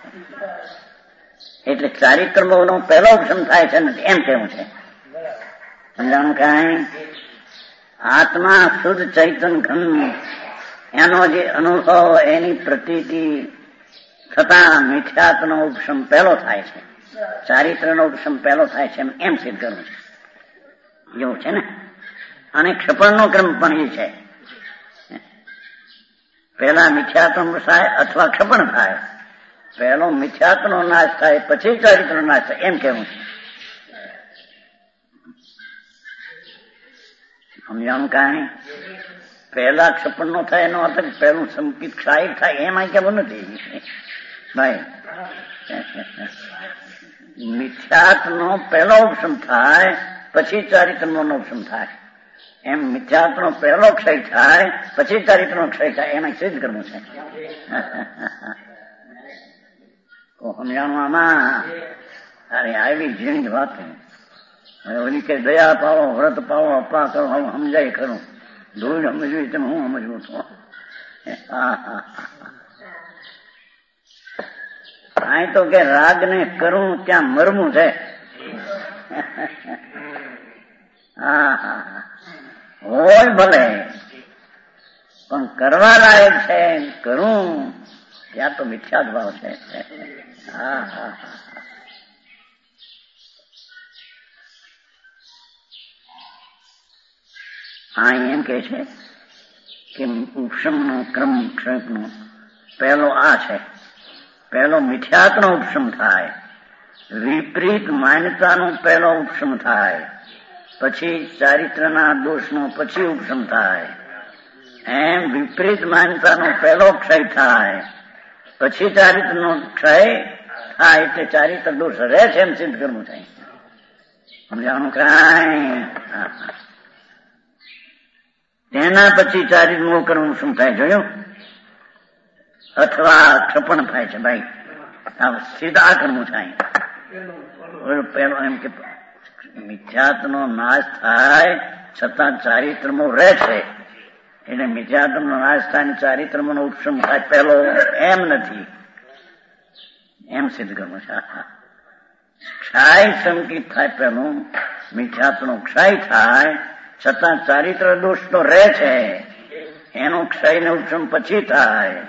એટલે ચારિત્રનો પહેલો ઉપશમ થાય છે એમ કેવું છે. સમજાણું? કાંઈ આત્મા શુદ્ધ ચૈતન ઘન એનો જે અનુભવ એની પ્રતીતિ થતા મિથ્યાતનો ઉપશમ પહેલો થાય છે. ચારિત્રનો ઉપશમ પહેલો થાય છે એમ સિદ્ધ કરવું છે. એવું છે ને. અને ક્ષપણનો ક્રમ પણ એ છે. પહેલા મિથ્યાત્વ થાય અથવા ક્ષપણ થાય. પહેલો મિથ્યાત્વનો નાશ થાય પછી ચારિત્રનો નાશ થાય એમ કેવું છે. સમજાણું? કાંઈ પહેલા ક્ષપણ નો થાય એનો અર્થ પહેલું સંકિત ક્ષાયિક થાય એમાં કેવું નથી ભાઈ. મિથ્યાત્વનો પહેલો ઉપશમ થાય પછી ચારિત્રનો ઉપશમ થાય. એમ મિથ્યાત્વનો પહેલો ક્ષય થાય પછી ચારિત્રનો ક્ષય થાય એમાં સિદ્ધ કરવું છે. સમજાણું? આમાં અરે આવી ઝીણી જ વાત. ઓલી કે દયા પાવો, વ્રત પાવો, અપા કરો, સમજાય ખરું. ધૂળ સમજવી તેમ હું સમજવું છું. અહીં તો કે રાગને કરું ત્યાં મરવું છે. હોય ભલે પણ કરવા લાયક છે. કરું ત્યાં તો મિથ્યાત ભાવ છે. એમ કે છે કે ઉપશમનો ક્રમ ક્ષેપનો પહેલો આ છે. પહેલો મિથ્યાતનો ઉપશમ થાય, વિપરીત માન્યતાનો પહેલો ઉપશમ થાય, પછી ચારિત્રના દોષનો પછી ઉપશમ થાય. એમ વિપરીત માન્યતાનો પહેલો ક્ષય થાય પછી ચારિત્રનો ક્ષય થાય. એટલે ચારિત્ર દોષ રહે છે એમ સિદ્ધ કરવું થાય. સમજાણું? કાંઈ તેના પછી ચારિત્રનું કરવું શું થાય જોયું? અથવા ક્ષપણ થાય છે ભાઈ. સીધા કરવું થાય. પેલો એમ કે મિથ્યાત્વનો નાશ થાય છતાં ચારિત્રમો રહે છે. એટલે મિથ્યાત્વનો નાશ થાય ચારિત્રમો ઉપશમ થાય પેલો એમ નથી. એમ સિદ્ધ કરવું છે. ક્ષય સંકિત થાય પેલું, મિથ્યાત્વનો ક્ષય થાય છતાં ચારિત્ર દોષ તો રહે છે. એનો ક્ષય ને ઉપશમ પછી થાય.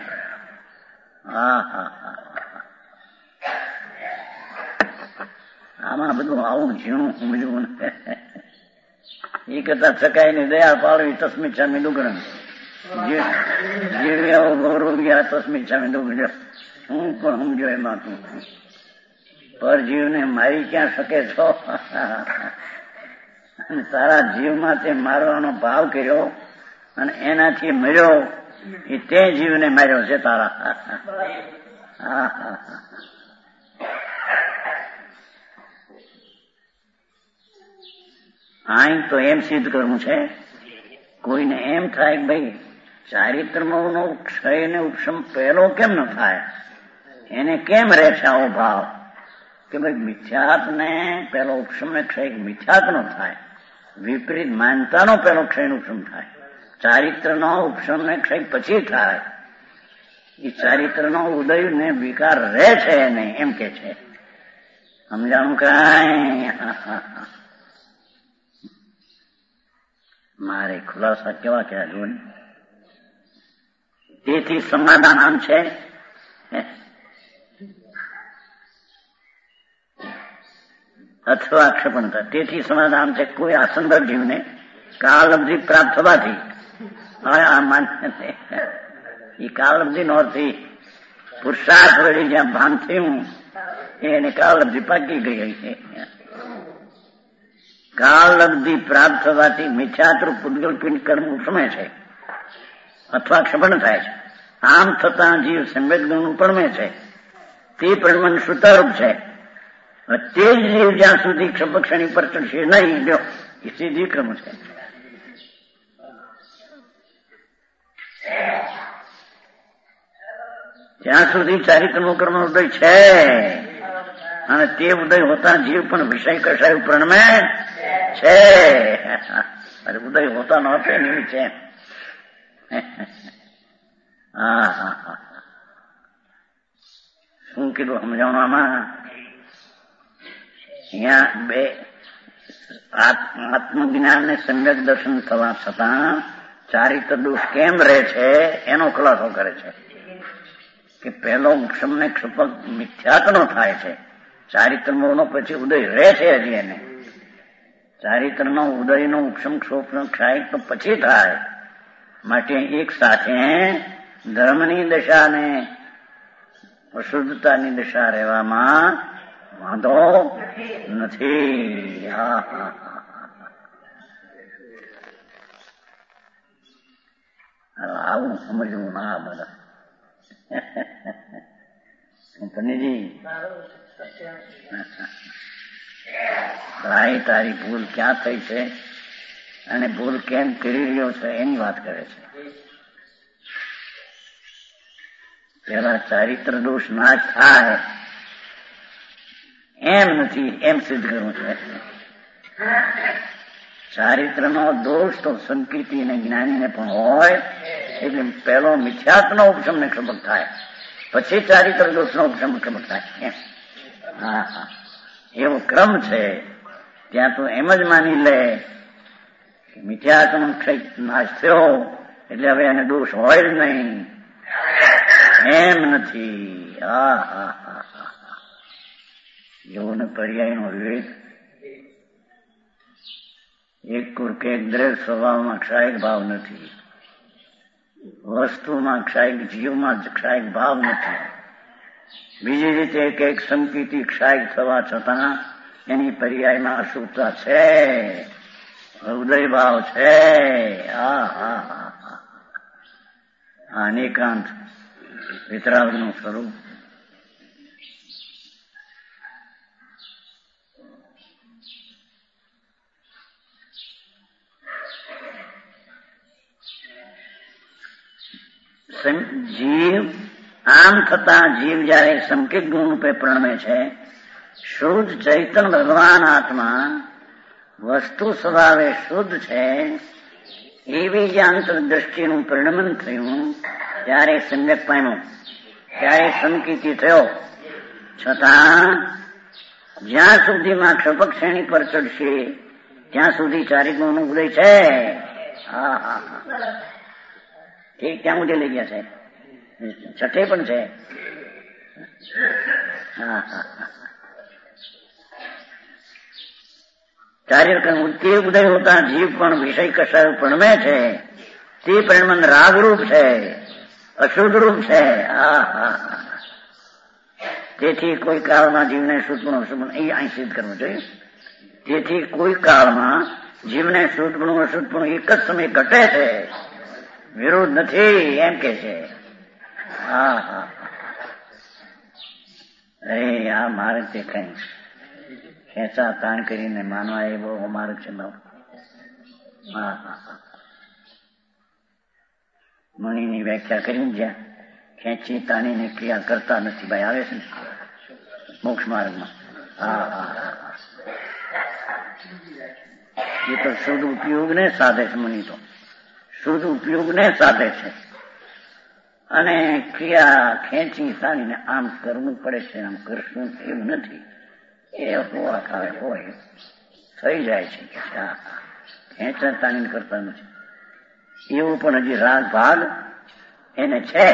આમાં બધું આવું ઝીણું સમજવું એ કરતા ચકાઈને દયા પાડવી તસ્મિત સામે દુગણ જીવ્યા ગૌરવ ગયા તસ્મિત સામે દુગણ. હું પણ સમજો એમાં તું પર જીવને મારી ક્યાં શકે છો? અને તારા જીવમાં તે મારવાનો ભાવ કર્યો અને એનાથી મર્યો એ તે જીવને માર્યો છે તારા. અહીં તો એમ સિદ્ધ કરવું છે. કોઈને એમ થાય કે ભાઈ ચારિત્રનો ક્ષય ને ઉપશમ પહેલો કેમ ન થાય? એને કેમ રહે છે આવો ભાવ કે ભાઈ મિથ્યાત ને પેલો ઉપશમ ને ક્ષય મિથ્યાત નો થાય, વિપરીત માનતાનો પેલો ક્ષય નો ઉપશમ થાય, ચારિત્રનો ઉપશમ ને ક્ષય પછી થાય. એ ચારિત્રનો ઉદય ને વિકાર રહે છે એને એમ કે છે. સમજાણું? કાંઈ મારે ખુલાસા કેવા કેવા જોઈ. તેથી સમાધાન આમ છે. અથવા ક્ષપણતા. તેથી સમાધાન છે કોઈ અસંદર્ભ જીવને કાલબ્ધિ પ્રાપ્ત થવાથી આ માન્ય એ કાલબ્ધિ નો અર્થ પુરુષાર્થ વળી જ્યાં ભાન થયું એને કાલબ્ધિ પાકી ગઈ છે. કાલબ્ધિ પ્રાપ્ત થવાથી મિથ્યાત્વ પૂતગલ પિંડ કર્મ ઉપમે છે અથવા ક્ષપણ થાય છે. આમ થતા જીવ સંવેદ ગુણ ઉપમે છે તે પ્રમાણ શ્રુતારૂપ છે. તે જ જીવ જ્યાં સુધી ક્ષપક્ષણી પર ચડશે નહીં લ્યો એ સીધી ક્રમ છે. જ્યાં સુધી ચારિત્રનો કર્મ ઉદય છે અને તે ઉદય હોતા જીવ પણ વિષય કશાય પ્રણમે છે. અરે ઉદય હોતા ન છે એની છે. શું કીધું સમજાવવામાં? અહીંયા બે આત્મજ્ઞાન ને સમ્યક દર્શન થવા છતાં ચારિત્ર દોષ કેમ રહે છે એનો ખુલાસો કરે છે કે પહેલો ઉપશમ ને ક્ષપક મિથ્યાત્વનો થાય છે. ચારિત્ર નો પછી ઉદય રહે છે હજી એને. ચારિત્ર નો ઉદય નો ઉપશમ ક્ષોભ ક્ષાય તો પછી થાય. માટે એક સાથે ધર્મની દશા ને અશુદ્ધતાની દશા રહેવામાં વાંધો નથી. આવું સમજવું ના બધા. પન્નીજી ભાઈ તારી ભૂલ ક્યાં થઈ છે અને ભૂલ કેમ કરી રહ્યો છે એની વાત કરે છે. પેલા ચારિત્ર દોષ નાશ થાય એમ નથી એમ સિદ્ધ કરવું છે. ચારિત્ર નો દોષ તો સંકૃતિ અને જ્ઞાનીને પણ હોય એટલે પહેલો મિથ્યાત્વનો ઉપશમ ને ક્ષપક થાય પછી ચારિત્ર દોષ નો ઉપશમ ક્ષપક થાય. હા એવો ક્રમ છે. ત્યાં તો એમ જ માની લે મિથ્યાત્વનો નાશ થયો એટલે હવે એને દોષ હોય જ નહીં. એમ નથી. એવો ને પર્યાય નો વિવેક. એક કુરકે એક દ્રવ્ય સ્વભાવમાં ક્ષાયક ભાવ નથી. વસ્તુમાં ક્ષાયક, જીવમાં ક્ષાયક ભાવ નથી. બીજી રીતે એક એક સંકિતિ ક્ષાયક થવા છતાં એની પર્યાયમાં અશુદ્ધતા છે, ઉદય ભાવ છે. અનેકાંત વિતરાગનું સ્વરૂપ. જીવ આમ થતા જીવ જયારે સંકેત ગુણ રૂપે પ્રણમે છે, શુદ્ધ ચૈતન્ય ભગવાન આત્મા વસ્તુ સ્વભાવે શુદ્ધ છે એવી જે આંતરદ્રષ્ટિનું પરિણમન થયું ત્યારે સમ્યક પામ્યું, ત્યારે સંકિતિ થયો. છતાં જ્યાં સુધીમાં ક્ષપક શ્રેણી પર ચડશે ત્યાં સુધી ચારિત્રનો ઉદય છે. એ ક્યાં ઉદય લઈ ગયા છે? છઠ્ઠે પણ છે. ચારિત્ર તે ઉદય હોતા જીવ પણ વિષય કશાય પ્રણમે છે. તે પરિણમન રાગરૂપ છે, અશુદ્ધ રૂપ છે. તેથી કોઈ કાળમાં જીવને શુદ્ધપણું અશુદ્ધપણું અહીં સિદ્ધ કરવું જોઈએ. તેથી કોઈ કાળમાં જીવને શુદ્ધપણું અશુદ્ધપણું એક જ સમય ઘટે છે, વિરોધ નથી એમ કે છે. અરે આ માર્ગ તે કઈ ખેંચા તાણ કરીને માનવા એ બહુ માર્ગ છે. મણીની વ્યાખ્યા કરીને જ્યાં ખેંચી તાણીને ક્રિયા કરતા નથી ભાઈ આવે છે ને મોક્ષ માર્ગમાં. એ તો શુદ્ધ ઉપયોગને સાધે છે. મણી તો શુદ્ધ ઉપયોગને સાધે છે અને ક્રિયા ખેંચી તાણીને આમ કરવું પડે છે, આમ કરશું એવું નથી. એ હોવા ખાવે હોય થઈ જાય છે કે ખેંચા તાણીને કરતા નથી. એવું પણ હજી રાગ ભાગ એને છે.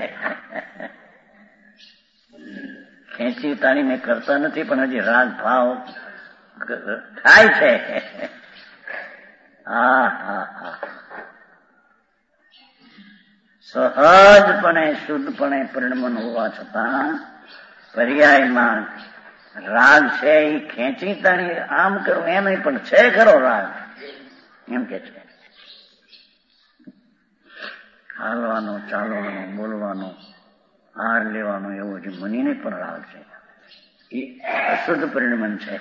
ખેંચી તાણીને કરતા નથી, પણ હજી રાગ ભાવ થાય છે. સહજપણે શુદ્ધપણે પરિણમન હોવા છતાં પર્યાયમાં રાગ છે. એ ખેંચી તાણી આમ કરવું એમ પણ છે ખરો રાગ, એમ કે છે. હાલવાનો, ચાલવાનો, બોલવાનો, હાર લેવાનો એવો જે મનીને પણ રાગ છે, એ અશુદ્ધ પરિણમન છે.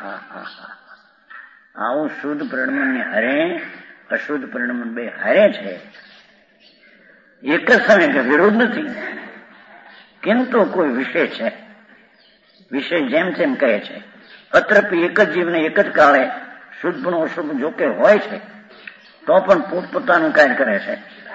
આવું શુદ્ધ પરિણમન ને હરે અશુદ્ધ પરિણમન બે હરે છે. એક જ સમય કે વિરોધ નથી, કિંતુ કોઈ વિષય છે. વિષય જેમ તેમ કહે છે. અત્રપી એક જ જીવને એક જ કાળે શુદ્ધ પણ અશુદ્ધ જોકે હોય છે, તો પણ પોતપોતાનું કાર્ય કરે છે.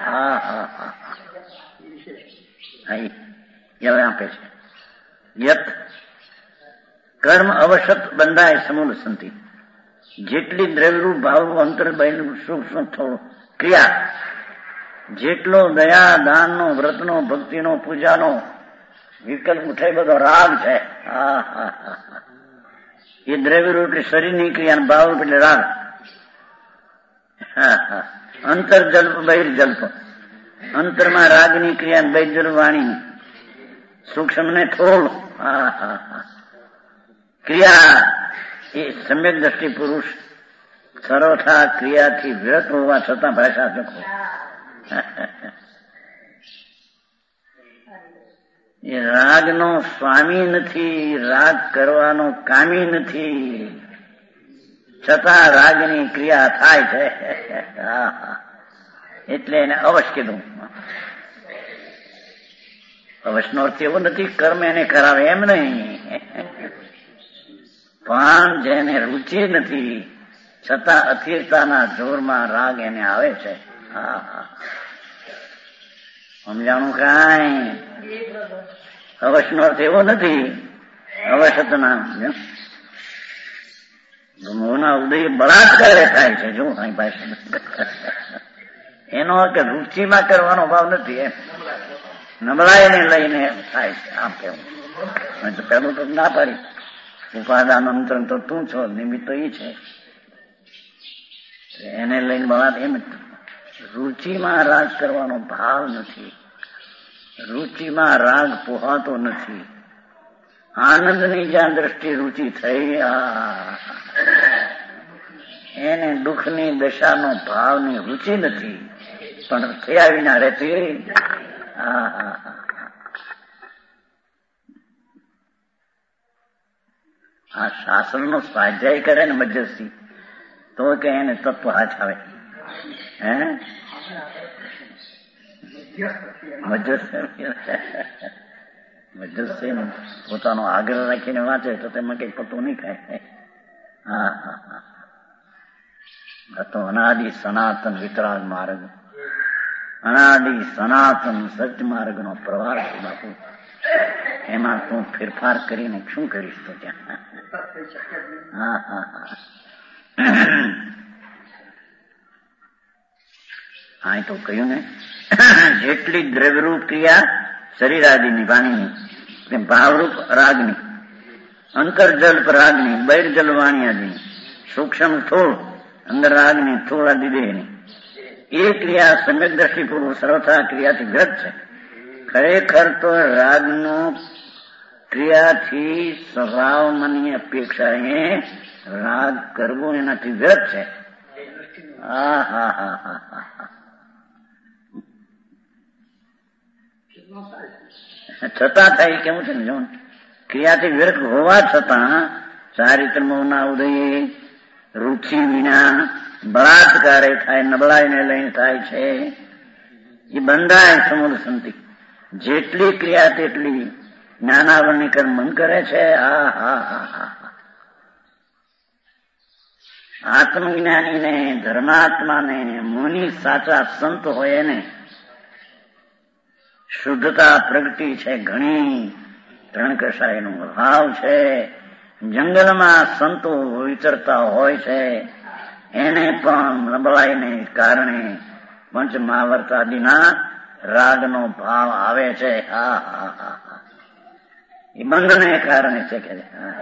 હવે આપે છે. યત કર્મ અવશત બંધાય સમૂળ સંતિ. જેટલી દ્રવ્યરૂપ ભાવરૂપ અંતર બહેલું સૂક્ષ્મ ક્રિયા, જેટલો દયા દાનનો, વ્રતનો, ભક્તિનો, પૂજાનો વિકલ્પ ઉઠે બધો રાગ છે. એ દ્રવ્યરૂપ એટલે શરીરની ક્રિયા, ભાવરૂપ એટલે રાગ. અંતર્જલ્પ બહિર્જલ્પ, અંતરમાં રાગની ક્રિયા, બહિર્જલ્પ વાણી, સૂક્ષ્મ ને થોડ ક્રિયા. એ સમ્યક દ્રષ્ટિ પુરુષ સર્વથા ક્રિયાથી વિરત હોવા છતાં ભાષા લખો. એ રાગનો સ્વામી નથી, રાગ કરવાનો કામી નથી, છતાં રાગની ક્રિયા થાય છે. એટલે એને અવશ્ય કીધું. અવશ્યનો અર્થ એવો નથી કર્મ એને કરાવે એમ નહીં, પણ જેને રુચિ નથી છતાં અસ્થિરતાના જોરમાં રાગ એને આવે છે. સમજાણું કાંઈ? અવશ્યનો અર્થ એવો નથી. અવશ્યતના મોના ઉદય બળાત્કારે થાય છે. જો અહીં ભાષા એનો અર્થ રુચિમાં કરવાનો ભાવ નથી, એમ નબળાઈને લઈને થાય છે. આમ કેવું તો પેલું તો ના પાડી. ઉપાદાન અંતરણ તો તું છો, નિમિત્ત તો એ છે. એને લઈને બળાત એમ રુચિમાં રાગ કરવાનો ભાવ નથી. રુચિમાં રાગ પોહાતો નથી. આનંદની જ્યાં દ્રષ્ટિ રુચિ થઈ, એને દુઃખની દશાનો ભાવની રુચિ નથી, પણ થયા વિના રહેતી. આ શાસ્ત્રનો સ્વાધ્યાય કરે ને મધ્યસ્થી, તો કે એને તત્વ હાથ આવે. મધ્યસ્થી પોતાનો આગ્રહ રાખીને વાંચે તો તેમાં કઈ પતો નહીં ખાય. તો અનાદિ સનાતન વિતરાગ માર્ગ, અનાદિ સનાતન સત્ય માર્ગનો પ્રવાહ છે બાપુ. એમાં તું ફેરફાર કરીને શું કરીશ તો ત્યાં? હા તો કહ્યું ને, જેટલી દ્રવ્યરૂપ ક્રિયા શરીર આદિની વાણીની, ભાવરૂપ રાગની, અંતર્જલ્પ રાગની, બહિર્જલ વાણી આદિની, સૂક્ષ્મ થોડ અંદર રાગની, થોડ આદિ દેહની, એ ક્રિયા સમ્યક દ્રષ્ટિપૂર્વક સર્વથા ક્રિયાથી વિરત છે. ખરેખર તો રાગનો ક્રિયાથી સ્વભાવ મનની અપેક્ષાએ રાગ કરવો એનાથી વિરત છે. છતાં થાય કેવું છે ને, જો ક્રિયાથી વિરત હોવા છતાં ચારિત્રમોના ઉદય રુચિ વિના બળાત્કારે થાય, નબળાઈને લઈને થાય છે. એ બંધાય સમૂળ સંતિ. જેટલી ક્રિયા તેટલી જ્ઞાનાવરણીકરણ મન કરે છે. આત્મજ્ઞાનીને, ધર્માત્માને, મુનિ સાચા સંત હોય એને શુદ્ધતા પ્રગતિ છે ઘણી. ત્રણ કષાયનો ભાવ છે. જંગલમાં સંતો વિચરતા હોય છે, એને પણ નબળાઈને કારણે પંચ મહાવર્ત આદિના રાગનો ભાવ આવે છે. હા હા હા હા, એ બંધને કારણે છે કે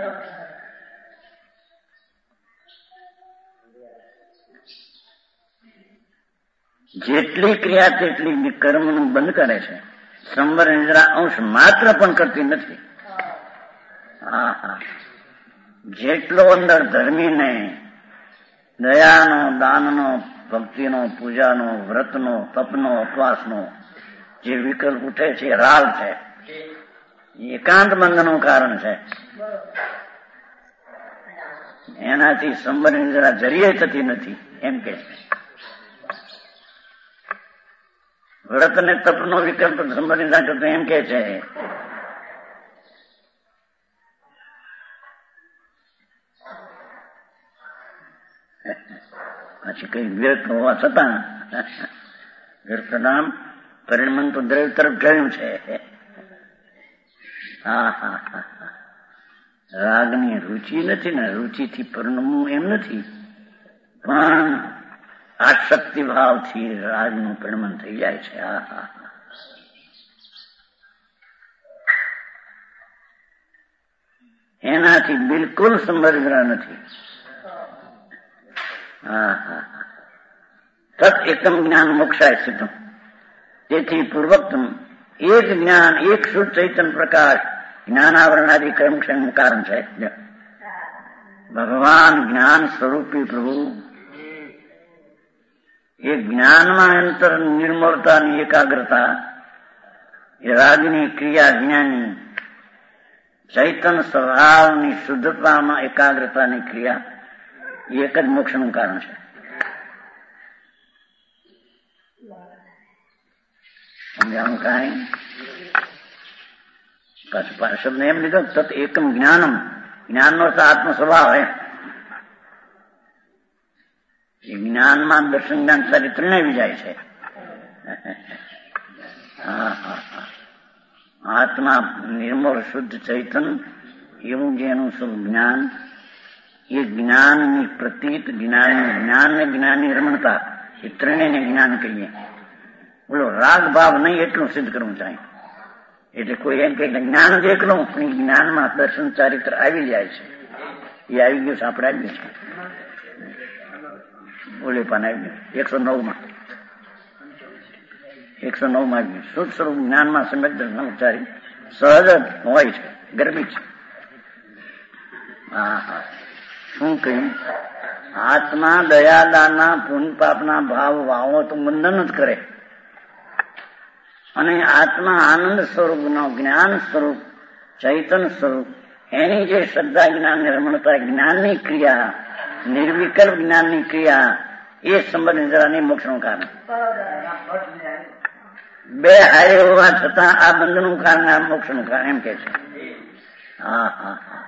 જેટલી ક્રિયા તેટલી કર્મનું બંધ કરે છે. સંવર નિદ્રા અંશ માત્ર પણ કરતી નથી. હા હા, જેટલો અંદર ધર્મીને દયાનો, દાનનો, ભક્તિનો, પૂજાનો, વ્રતનો, તપનો, ઉપવાસનો જે વિકલ્પ ઉઠે છે રાગ છે, એકાંત બંધનું કારણ છે. એનાથી સંવર નિદ્રા જરીએ થતી નથી એમ કે છે. વ્રત ને તપનો વિકલ્પ સંવર નિદ્રા કરતો એમ કે છે. પછી કઈ વ્યર્થ હોવા છતાં વ્યર્થ નામ પરિણમન તો દ્રવ્ય તરફ ગયું છે. હા હા હા, રાગની રુચિ નથી ને, રુચિથી પરિણમવું એમ નથી, પણ આશક્તિ ભાવથી રાગનું પરિણમન થઈ જાય છે. હા હા, એનાથી બિલકુલ સંબંધ નથી. હા હા, તત એકમ જ્ઞાન મોક્ષાય સ્થિતમ. તેથી પૂર્વોક્તમ એક જ્ઞાન, એક શુદ્ધ ચૈતન્ય પ્રકાશ જ્ઞાનાવરણાદિ કર્મક્ષેમનું કારણ છે. ભગવાન જ્ઞાન સ્વરૂપી પ્રભુ એ જ્ઞાનમાં અંતર નિર્મળતાની એકાગ્રતા, એ રાગની ક્રિયા જ્ઞાની ચૈતન્ય સ્વભાવની શુદ્ધતામાં એકાગ્રતાની ક્રિયા એક જ મોક્ષનું કારણ છે. સમજાવું કાંઈ? શબ્દ એમ લીધો તત એકમ જ્ઞાનમ, જ્ઞાનનો તો આત્મ સ્વભાવ હે. એ જ્ઞાનમાં દર્શન જ્ઞાન સારી ત્રણે વિજાય છે. આત્મા નિર્મળ શુદ્ધ ચૈતન એવું જેનું શુદ્ધ જ્ઞાન, એ જ્ઞાનની પ્રતીત, જ્ઞાન ને જ્ઞાનની રમણતા, એ ત્રણેયને જ્ઞાન કહીએ. બોલો રાગ ભાવ નહીં એટલું સિદ્ધ કરવું ચાહે. એટલે કોઈ એમ કે જ્ઞાન જ એકલું, પણ જ્ઞાનમાં દર્શન ચારિત્ર આવી જાય છે. એ આવી ગયું છે, આપણે આવી ગયું છે. બોલે પણ આવી ગયું 109 આવી ગયું. શુદ્ધ સ્વરૂપ જ્ઞાનમાં સમ્યક દર્શન ઉચ્ચારી સહજ જ હોય છે, ગરબી છે. હા હા, શું કહ્યું? આત્મા દયાદાના પુણ્ય પાપના ભાવ વાવો તો બંધન જ કરે, અને આત્મા આનંદ સ્વરૂપનો જ્ઞાન સ્વરૂપ ચૈતન્ય સ્વરૂપ એની જે શ્રદ્ધા જ્ઞાન રમણતા જ્ઞાનની ક્રિયા, નિર્વિકલ્પ જ્ઞાનની ક્રિયા, એ સંબંધ નિદ્રાની મોક્ષનું કારણ. બે હારે હોવા છતાં આ બંધનું કારણ, આ મોક્ષનું કારણ એમ કે છે. હા હા હા,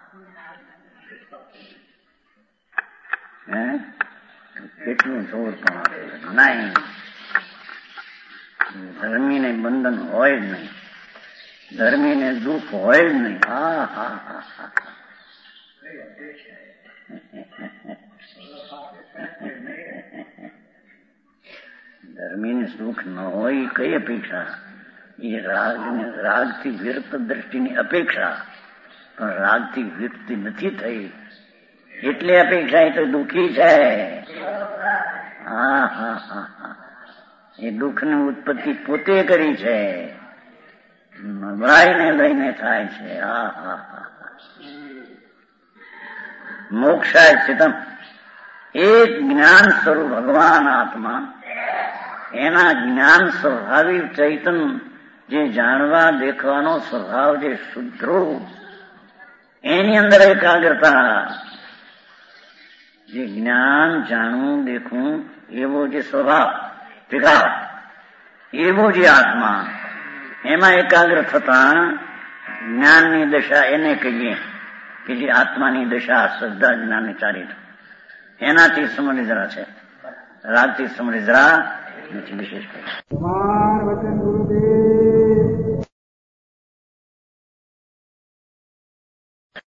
કેટલું જોર પણ નહીં. ધર્મીને બંધન હોય જ નહીં, ધર્મીને દુઃખ હોય જ નહીં. હા હા હા હા, ધર્મીને સુખ ન હોય કઈ અપેક્ષા? એ રાગથી વિરક્ત દ્રષ્ટિની અપેક્ષા, પણ રાગથી વિરક્તિ નથી થઈ એટલે અપેક્ષા. એ તો દુઃખી છે. હા હા હા હા, એ દુઃખની ઉત્પત્તિ પોતે કરી છે, નબળાઈને લઈને થાય છે. હા હા હા, મોક્ષાય સ્થિતમ. એક જ્ઞાન સ્વરૂપ ભગવાન આત્મા, એના જ્ઞાન સ્વભાવી ચૈતન, જે જાણવા દેખવાનો સ્વભાવ જે શુદ્ધ, એની અંદર એકાગ્રતા, જે જ્ઞાન જાણવું દેખવું એવો જે સ્વભાવ વિકાર, એવો જે આત્મા, એમાં એકાગ્ર થતા જ્ઞાનની દશા એને કહીએ કે જે આત્માની દશા શ્રદ્ધા જ્ઞાનની ચારિત્ર, એનાથી સમનિદ્રા છે. રાગથી સમનિદ્રા નથી. વિશેષ વચન ગુરુદેવ